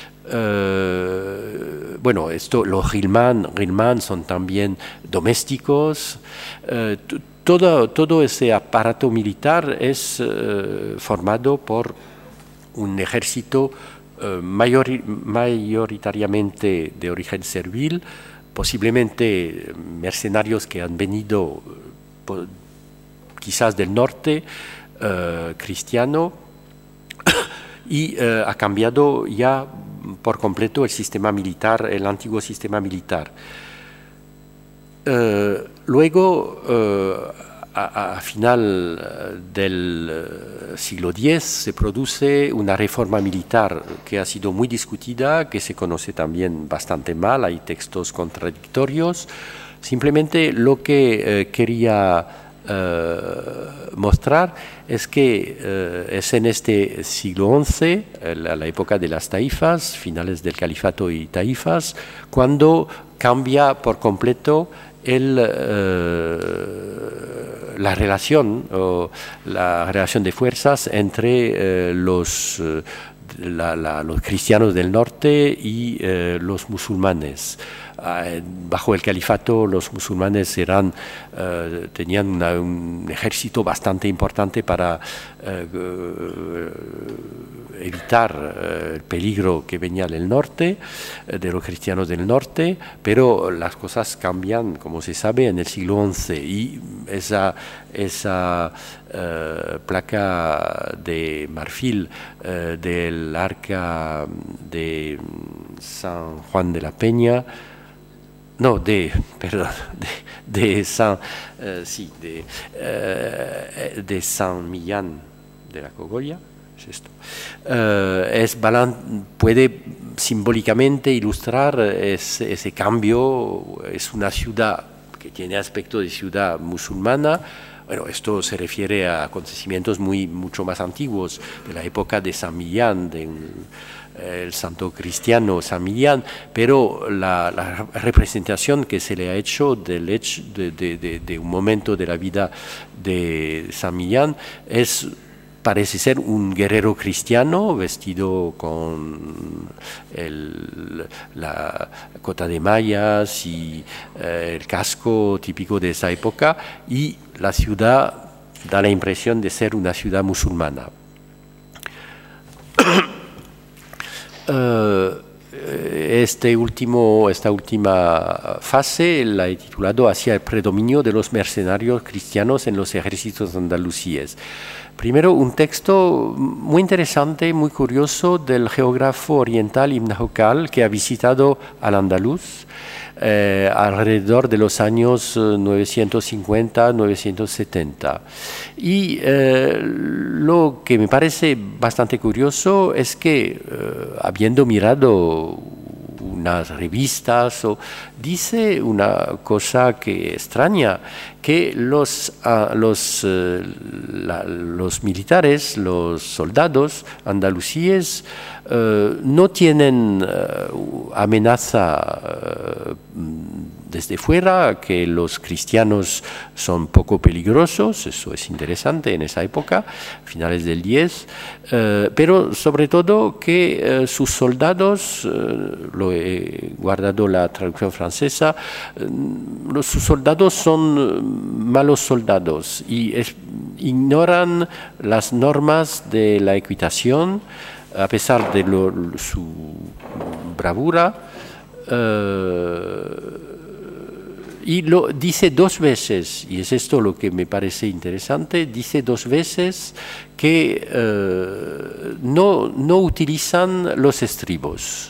Uh, bueno, esto, los ghilman, ghilman son también domésticos. Uh, todo, todo ese aparato militar es uh, formado por un ejército Uh, mayor, mayoritariamente de origen servil, posiblemente mercenarios que han venido uh, quizás del norte uh, cristiano, y uh, ha cambiado ya por completo el sistema militar, el antiguo sistema militar. Uh, luego, uh, a, a final del siglo diez se produce una reforma militar que ha sido muy discutida, que se conoce también bastante mal, hay textos contradictorios. Simplemente lo que eh, quería eh, mostrar es que eh, es en este siglo once, la, la época de las taifas, finales del califato y taifas, cuando cambia por completo el, eh, la relación o la relación de fuerzas entre eh, los, la, la, los cristianos del norte y eh, los musulmanes. bajo el califato los musulmanes eran, uh, tenían una, un ejército bastante importante para uh, evitar uh, el peligro que venía del norte, uh, de los cristianos del norte, pero las cosas cambian, como se sabe, en el siglo once, y esa, esa uh, placa de marfil uh, del arca de San Juan de la Peña, no, de, perdón, de, de San, uh, sí, de, uh, de San Millán de la Cogolla, es esto. Uh, es puede simbólicamente ilustrar ese, ese cambio. Es una ciudad que tiene aspecto de ciudad musulmana. Bueno, esto se refiere a acontecimientos muy, mucho más antiguos, de la época de San Millán, de el santo cristiano San Millán, pero la, la representación que se le ha hecho del hecho de, de, de, de un momento de la vida de San Millán es, parece ser un guerrero cristiano vestido con el, la cota de mallas y eh, el casco típico de esa época, y la ciudad da la impresión de ser una ciudad musulmana. Uh, este último, esta última fase la he titulado Hacia el predominio de los mercenarios cristianos en los ejércitos andalusíes. Primero, un texto muy interesante, muy curioso, del geógrafo oriental Ibn Hawqal, que ha visitado al andaluz eh, alrededor de los años novecientos cincuenta a novecientos setenta. Y eh, lo que me parece bastante curioso es que, eh, habiendo mirado unas revistas, o, dice una cosa que extraña, que los, uh, los, uh, la, los militares, los soldados andalusíes uh, no tienen uh, amenaza uh, desde fuera, que los cristianos son poco peligrosos, eso es interesante en esa época, finales del diez, uh, pero sobre todo que uh, sus soldados, uh, lo he guardado la traducción francesa, uh, los, sus soldados son malos soldados y es, ignoran las normas de la equitación, a pesar de lo, su bravura. Uh, y lo dice dos veces, y es esto lo que me parece interesante, dice dos veces que uh, no, no utilizan los estribos.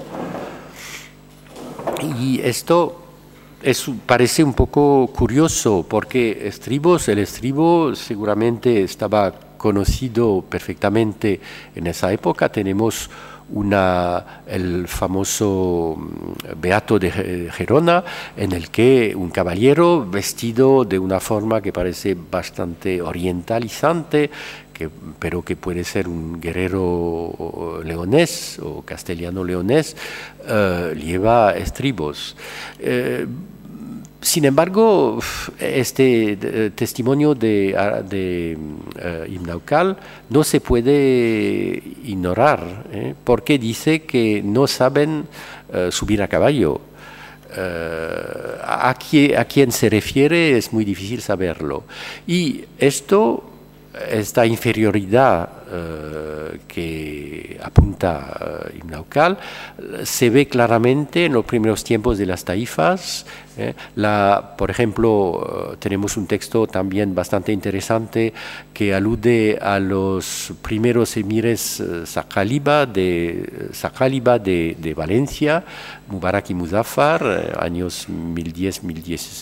Y esto es, parece un poco curioso, porque estribos, el estribo seguramente estaba conocido perfectamente en esa época. Tenemos una, el famoso Beato de Gerona, en el que un caballero vestido de una forma que parece bastante orientalizante, que, pero que puede ser un guerrero leonés o castellano leonés, uh, lleva estribos. Uh, Sin embargo, este eh, testimonio de, de uh, Ibn Hawqal no se puede ignorar, ¿eh? porque dice que no saben uh, subir a caballo. Uh, a, quien, a quien se refiere es muy difícil saberlo. Y esto, esta inferioridad uh, que apunta uh, Ibn Hawqal, se ve claramente en los primeros tiempos de las taifas. Eh, la, por ejemplo, uh, tenemos un texto también bastante interesante que alude a los primeros emires uh, Saqaliba de, Saqaliba de, de Valencia, Mubarak y Muzaffar, eh, años mil diez, mil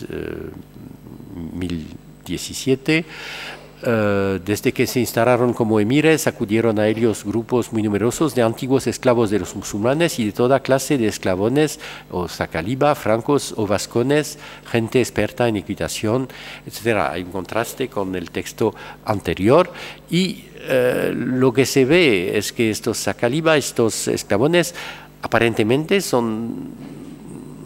diecisiete. Uh, desde que se instalaron como emires, acudieron a ellos grupos muy numerosos de antiguos esclavos de los musulmanes y de toda clase de esclavones o sacaliba, francos o vascones, gente experta en equitación, etcétera. Hay un contraste con el texto anterior y uh, lo que se ve es que estos sacaliba, estos esclavones, aparentemente son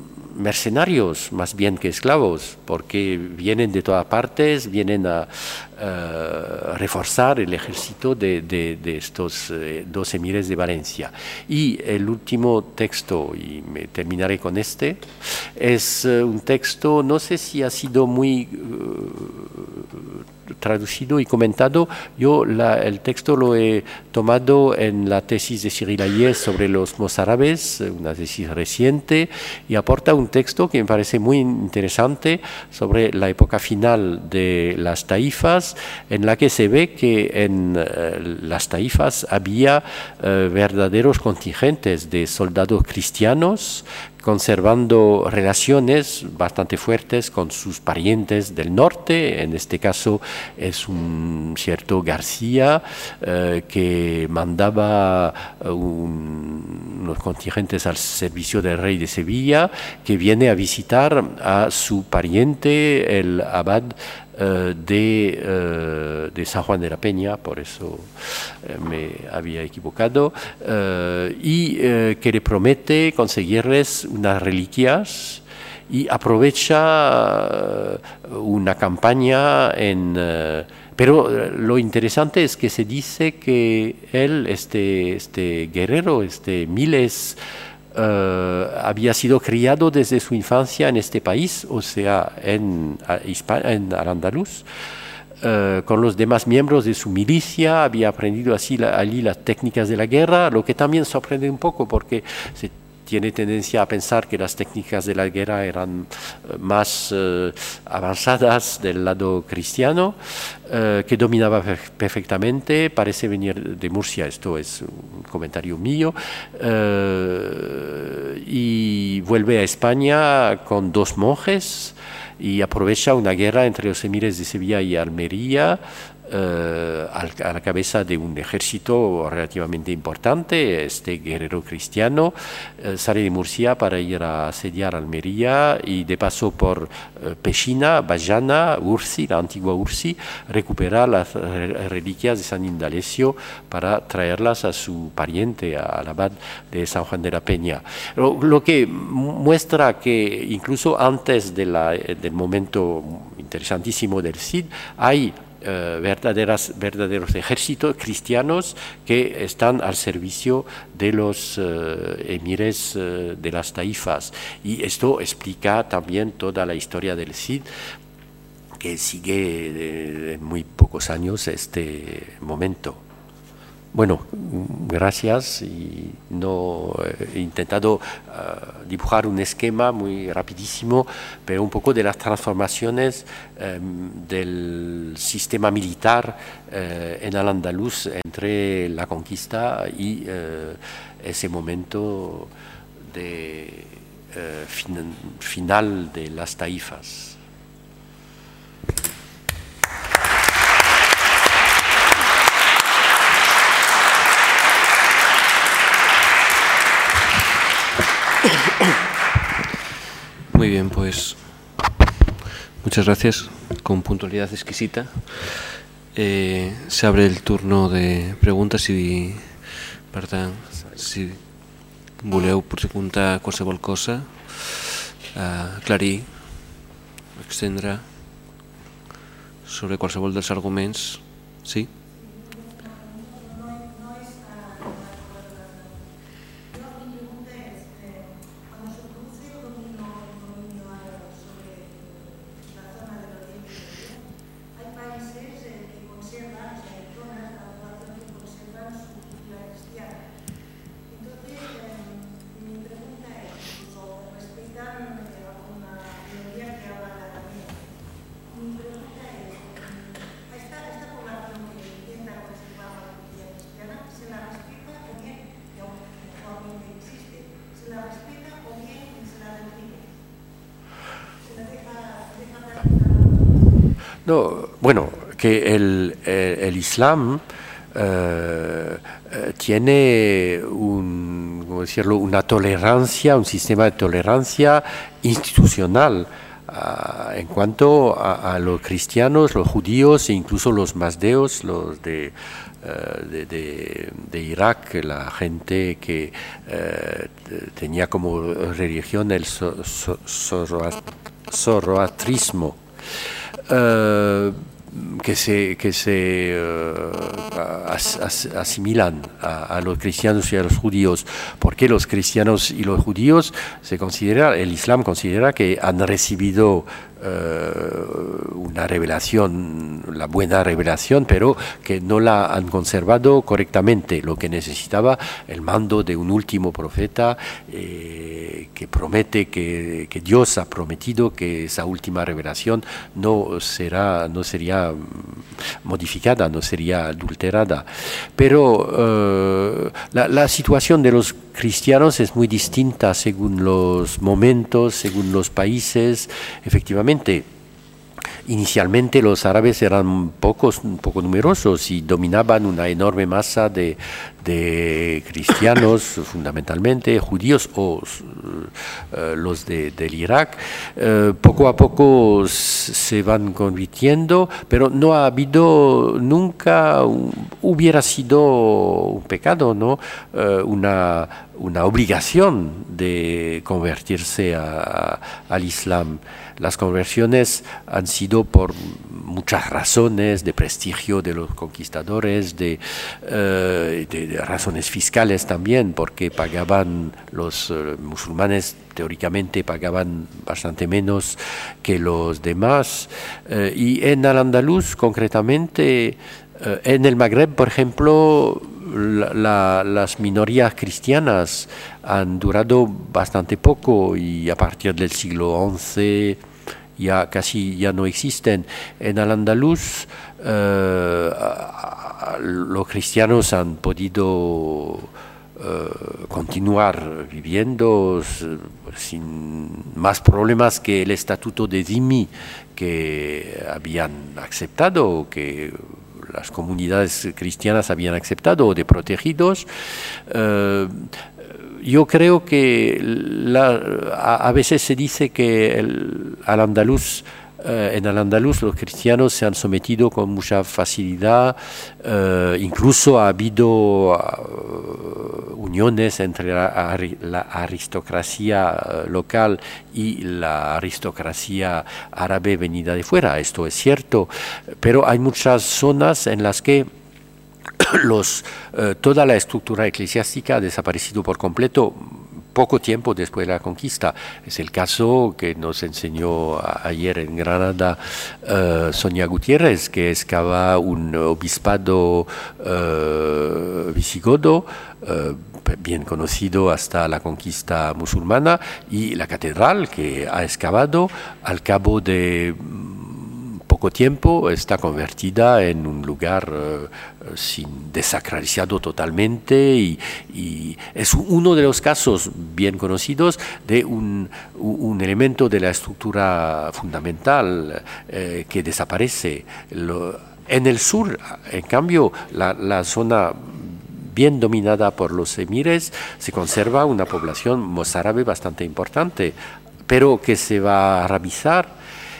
mercenarios más bien que esclavos, porque vienen de todas partes, vienen a, Uh, reforzar el ejército de, de, de estos eh, dos emires de Valencia. Y el último texto, y me terminaré con este, es uh, un texto, no sé si ha sido muy uh, traducido y comentado. Yo la, el texto lo he tomado en la tesis de Cyril Hayes sobre los mozárabes, una tesis reciente, y aporta un texto que me parece muy interesante sobre la época final de las taifas, en la que se ve que en eh, las taifas había eh, verdaderos contingentes de soldados cristianos conservando relaciones bastante fuertes con sus parientes del norte. En este caso es un cierto García eh, que mandaba un, unos contingentes al servicio del rey de Sevilla, que viene a visitar a su pariente, el abad De, uh, de San Juan de la Peña, por eso uh, me había equivocado, uh, y uh, que le promete conseguirles unas reliquias y aprovecha uh, una campaña en... Uh, pero uh, lo interesante es que se dice que él, este, este guerrero, este Miles, Uh, había sido criado desde su infancia en este país, o sea, en, en Al-Andalus, uh, con los demás miembros de su milicia, había aprendido así la, allí las técnicas de la guerra, lo que también sorprende un poco porque se tiene tendencia a pensar que las técnicas de la guerra eran uh, más uh, avanzadas del lado cristiano, uh, que dominaba perfectamente, parece venir de Murcia, esto es un comentario mío, uh, y vuelve a España con dos monjes y aprovecha una guerra entre los emires de Sevilla y Almería, Uh, a la cabeza de un ejército relativamente importante. Este guerrero cristiano uh, sale de Murcia para ir a asediar Almería y de paso por uh, Pechina, Bayana, Ursi, la antigua Ursi, recupera las reliquias de San Indalecio para traerlas a su pariente, al abad de San Juan de la Peña. Lo, lo que muestra que incluso antes de la, del momento interesantísimo del Cid hay Uh, verdaderas, verdaderos ejércitos cristianos que están al servicio de los uh, emires uh, de las taifas. Y esto explica también toda la historia del Cid, que sigue de, en muy pocos años este momento. Bueno, gracias. Y no he intentado uh, dibujar un esquema muy rapidísimo, pero un poco de las transformaciones um, del sistema militar uh, en Al-Andalus entre la conquista y uh, ese momento de uh, fin, final de las taifas. Muy bien, pues muchas gracias, con puntualidad exquisita. Eh, se abre el turno de preguntes i, per tant, si voleu preguntar qualsevol cosa, eh, aclarir, extendre sobre qualsevol dels arguments, sí? No, bueno, que el, el, el Islam eh, tiene un, ¿cómo decirlo?, una tolerancia, un sistema de tolerancia institucional uh, en cuanto a, a los cristianos, los judíos e incluso los mazdeos, los de, uh, de, de, de Irak, la gente que uh, tenía como religión el zoroastrismo. Uh, que se, que se uh, as, as, asimilan a, a los cristianos y a los judíos, porque los cristianos y los judíos se considera, el Islam considera que han recibido uh, una revelación, la buena revelación, pero que no la han conservado correctamente, lo que necesitaba el mando de un último profeta eh, que promete, que, que Dios ha prometido que esa última revelación no será, no sería modificada, no sería adulterada. Pero uh, la, la situación de los cristianos es muy distinta según los momentos, según los países. Efectivamente, inicialmente los árabes eran pocos, un poco numerosos y dominaban una enorme masa de, de cristianos, fundamentalmente judíos o uh, los de, del Irak. Uh, poco a poco se van convirtiendo, pero no ha habido nunca, un, hubiera sido un pecado, ¿no? Uh, una, una obligación de convertirse a, a, al Islam. Las conversiones han sido por muchas razones, de prestigio de los conquistadores, de, uh, de, de razones fiscales también, porque pagaban los uh, musulmanes, teóricamente pagaban bastante menos que los demás. Uh, y en Al-Andalus, concretamente, uh, en el Magreb, por ejemplo, La, la, las minorías cristianas han durado bastante poco y a partir del siglo once ya casi ya no existen. En Al-Andalus eh, los cristianos han podido eh, continuar viviendo sin más problemas que el estatuto de Dhimmi que habían aceptado, que las comunidades cristianas habían aceptado, o de protegidos. Uh, yo creo que la, a, a veces se dice que el, al andaluz, uh, en Al-Andalus los cristianos se han sometido con mucha facilidad, uh, incluso ha habido uh, uniones entre la, la aristocracia local y la aristocracia árabe venida de fuera. Esto es cierto, pero hay muchas zonas en las que los, eh, toda la estructura eclesiástica ha desaparecido por completo poco tiempo después de la conquista. Es el caso que nos enseñó a, ayer en Granada uh, Sonia Gutiérrez, que excava un obispado uh, visigodo, uh, bien conocido hasta la conquista musulmana, y la catedral que ha excavado al cabo de poco tiempo está convertida en un lugar uh, sin desacralizado totalmente y, y es uno de los casos bien conocidos de un, un elemento de la estructura fundamental eh, que desaparece. Lo, en el sur, en cambio, la, la zona bien dominada por los emires, se conserva una población mozárabe bastante importante, pero que se va a arabizar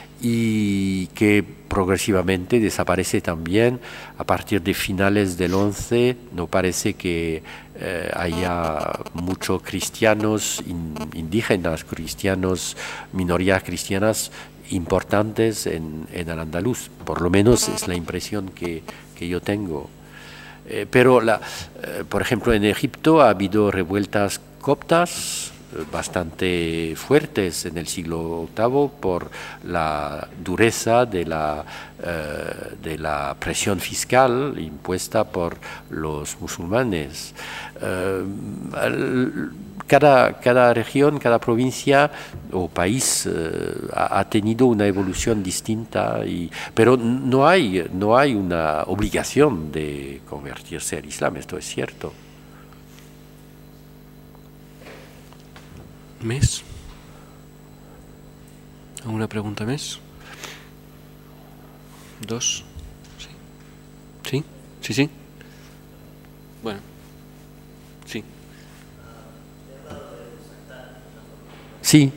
y que progresivamente desaparece también a partir de finales del once. No parece que eh, haya muchos cristianos in, indígenas, cristianos, minorías cristianas importantes en, en Al-Andalus. Por lo menos es la impresión que, que yo tengo. Eh, pero, la, eh, por ejemplo, en Egipto ha habido revueltas coptas bastante fuertes en el siglo octavo por la dureza de la, eh, de la presión fiscal impuesta por los musulmanes. Eh, cada, cada región, cada provincia o país eh, ha, ha tenido una evolución distinta, y, pero no hay, no hay una obligación de convertirse al Islam, esto es cierto. ¿Més? ¿Alguna pregunta més? ¿Dos? ¿Sí? ¿Sí? ¿Sí, sí? Bueno, sí. Sí.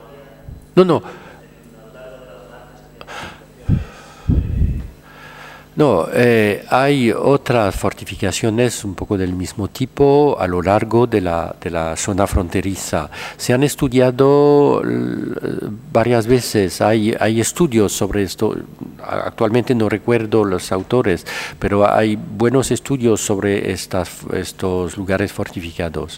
No, no. No, eh, hay otras fortificaciones un poco del mismo tipo a lo largo de la, de la zona fronteriza. Se han estudiado varias veces, hay, hay estudios sobre esto, actualmente no recuerdo los autores, pero hay buenos estudios sobre estas, estos lugares fortificados.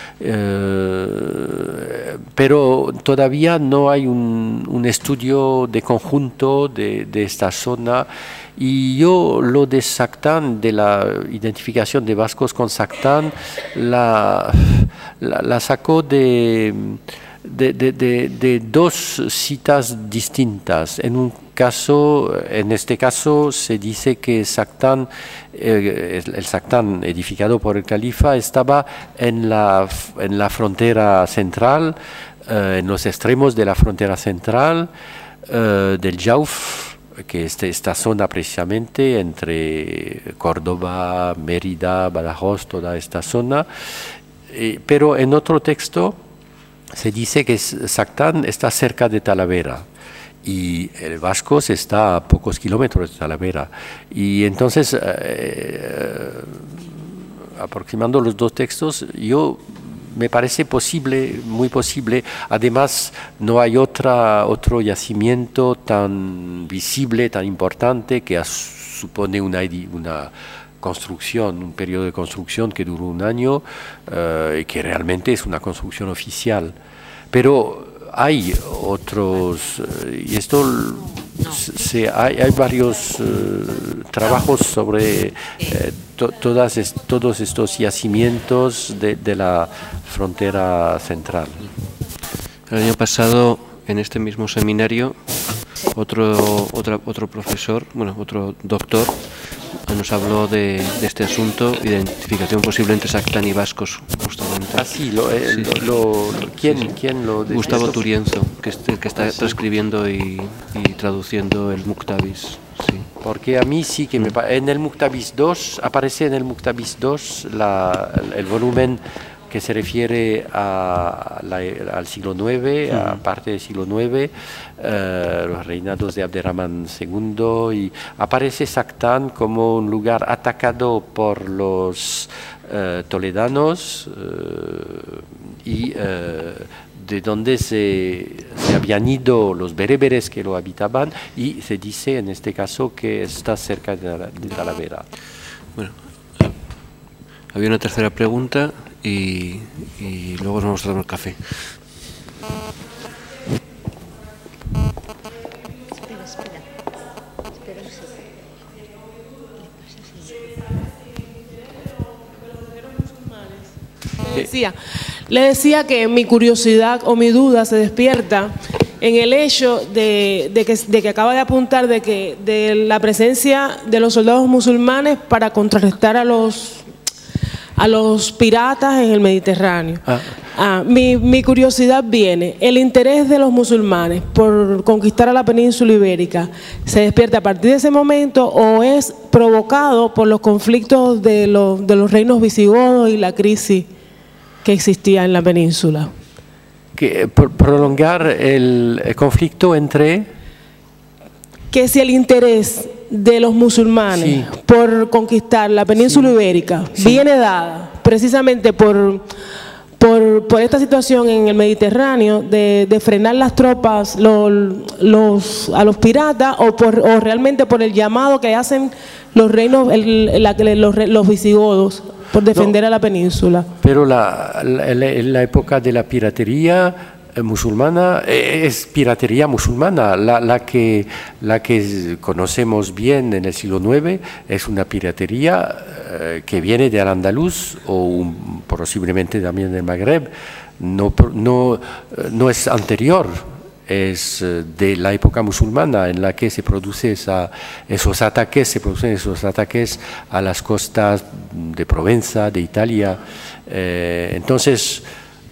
Eh, pero todavía no hay un, un estudio de conjunto de, de esta zona. Y yo lo de Sactán, de la identificación de vascos con Sactán, la, la, la sacó de, de, de, de, de dos citas distintas. En un caso, en este caso se dice que Sactán, eh, el Sactán edificado por el califa, estaba en la, en la frontera central, eh, en los extremos de la frontera central eh, del Jauf, que es esta zona precisamente entre Córdoba, Mérida, Badajoz, toda esta zona. Eh, pero en otro texto se dice que Sactán está cerca de Talavera y el Vascos está a pocos kilómetros de Talavera. Y entonces, eh, aproximando los dos textos, yo me parece posible, muy posible. Además, no hay otra, otro yacimiento tan visible, tan importante, que supone una, una construcción, un periodo de construcción que duró un año, eh, y que realmente es una construcción oficial. Pero hay otros, eh, y esto se, hay, hay varios eh, trabajos sobre eh, to, todas es, todos estos yacimientos de, de la frontera central. El año pasado, en este mismo seminario, otro, otro, otro profesor, bueno, otro doctor, nos habló de, de este asunto, identificación posible entre Sactán y vascos, justamente. Ah, sí, lo, eh, sí. Lo, lo, ¿quién, sí, sí. ¿quién lo de Gustavo esto? Turienzo, que, que está ah, sí. transcribiendo y, y traduciendo el Muktabis. Sí. Porque a mí sí que me parece, en el Muktabis dos, aparece en el Muktabis dos la, el, el volumen que se refiere a la, al siglo nueve, uh-huh. a parte del siglo nueve, eh, los reinados de Abderramán segundo, y aparece Sactán como un lugar atacado por los eh, toledanos eh, y eh, de donde se, se habían ido los bereberes que lo habitaban, y se dice en este caso que está cerca de, de Talavera. Bueno, había una tercera pregunta. Y, y luego nos vamos a tomar café. Espera, espera. Espera un segundo. Le decía, le decía que mi curiosidad o mi duda se despierta en el hecho de, de, que, de que acaba de apuntar de que de la presencia de los soldados musulmanes para contrarrestar a los a los piratas en el Mediterráneo. Ah. Ah, mi, mi curiosidad viene, el interés de los musulmanes por conquistar a la península ibérica, ¿se despierta a partir de ese momento o es provocado por los conflictos de los, de los reinos visigodos y la crisis que existía en la península? Que, por prolongar el, el conflicto entre... Que si el interés de los musulmanes sí. por conquistar la península sí. ibérica sí. viene dada precisamente por, por, por esta situación en el Mediterráneo de, de frenar las tropas los, los, a los piratas o, por, o realmente por el llamado que hacen los reinos, el, la, los, los visigodos por defender no, a la península. Pero la, la, la, la época de la piratería musulmana es piratería musulmana, la, la, que, la que conocemos bien en el siglo nueve es una piratería eh, que viene de Al-Andalus o un, posiblemente también del Magreb, no, no, no es anterior, es de la época musulmana en la que se produce esa, esos ataques, se producen esos ataques a las costas de Provenza, de Italia, eh, entonces...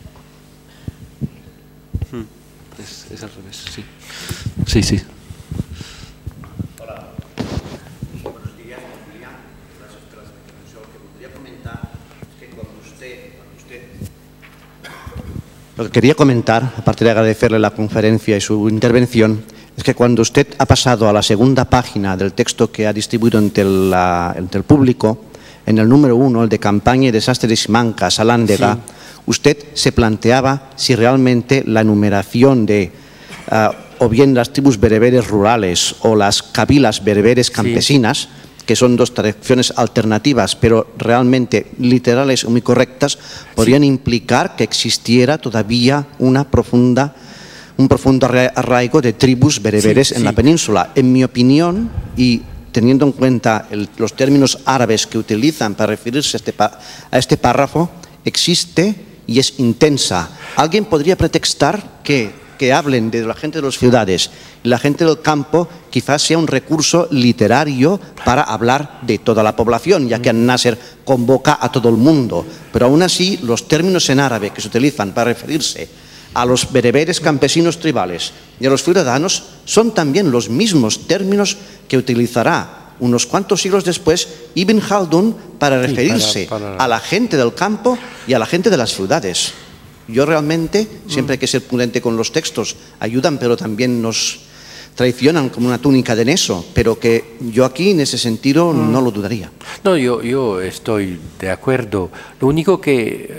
Es, es al revés, sí. Sí, sí. Hola. Buenos días, Julián. Gracias por la intervención. Lo que podría comentar es que cuando usted, cuando usted... Lo que quería comentar, aparte de agradecerle la conferencia y su intervención, es que cuando usted ha pasado a la segunda página del texto que ha distribuido entre, la, entre el público, en el número uno, el de campaña y desastre de Simancas, Salándega, sí. Usted se planteaba si realmente la enumeración de uh, o bien las tribus bereberes rurales o las cabilas bereberes campesinas, sí. que son dos traducciones alternativas, pero realmente literales o muy correctas, podrían sí. implicar que existiera todavía una profunda, un profundo arraigo de tribus bereberes sí, en sí. la península. En mi opinión, y teniendo en cuenta el, los términos árabes que utilizan para referirse a este, a este párrafo, existe y es intensa. Alguien podría pretextar que, que hablen de la gente de las ciudades y la gente del campo quizás sea un recurso literario para hablar de toda la población, ya que An-Nasser convoca a todo el mundo. Pero aún así, los términos en árabe que se utilizan para referirse a los bereberes campesinos tribales y a los ciudadanos son también los mismos términos que utilizará unos cuantos siglos después Ibn Khaldun para referirse sí, para, para... a la gente del campo y a la gente de las ciudades. Yo realmente, siempre hay que ser prudente con los textos, ayudan pero también nos traicionan como una túnica de Neso, pero que yo aquí en ese sentido mm. no lo dudaría. No, yo, yo estoy de acuerdo. Lo único que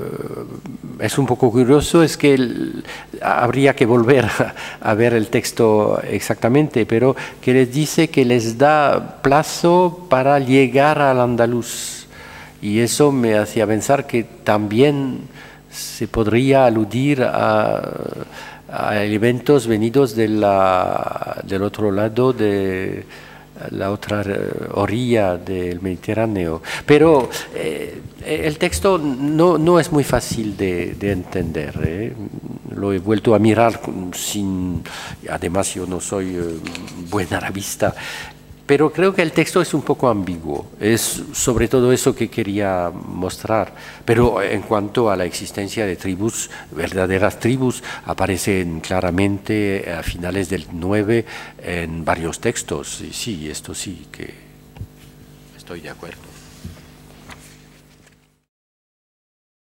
uh, es un poco curioso es que el, habría que volver a, a ver el texto exactamente, pero que les dice que les da plazo para llegar al andaluz. Y eso me hacía pensar que también se podría aludir a... a eventos venidos de la, del otro lado de la otra orilla del Mediterráneo. Pero eh, el texto no, no es muy fácil de, de entender. ¿eh? Lo he vuelto a mirar sin... Además yo no soy eh, buen arabista, pero creo que el texto es un poco ambiguo, es sobre todo eso que quería mostrar. Pero en cuanto a la existencia de tribus, verdaderas tribus, aparecen claramente a finales del nueve en varios textos. Y sí, esto sí que estoy de acuerdo.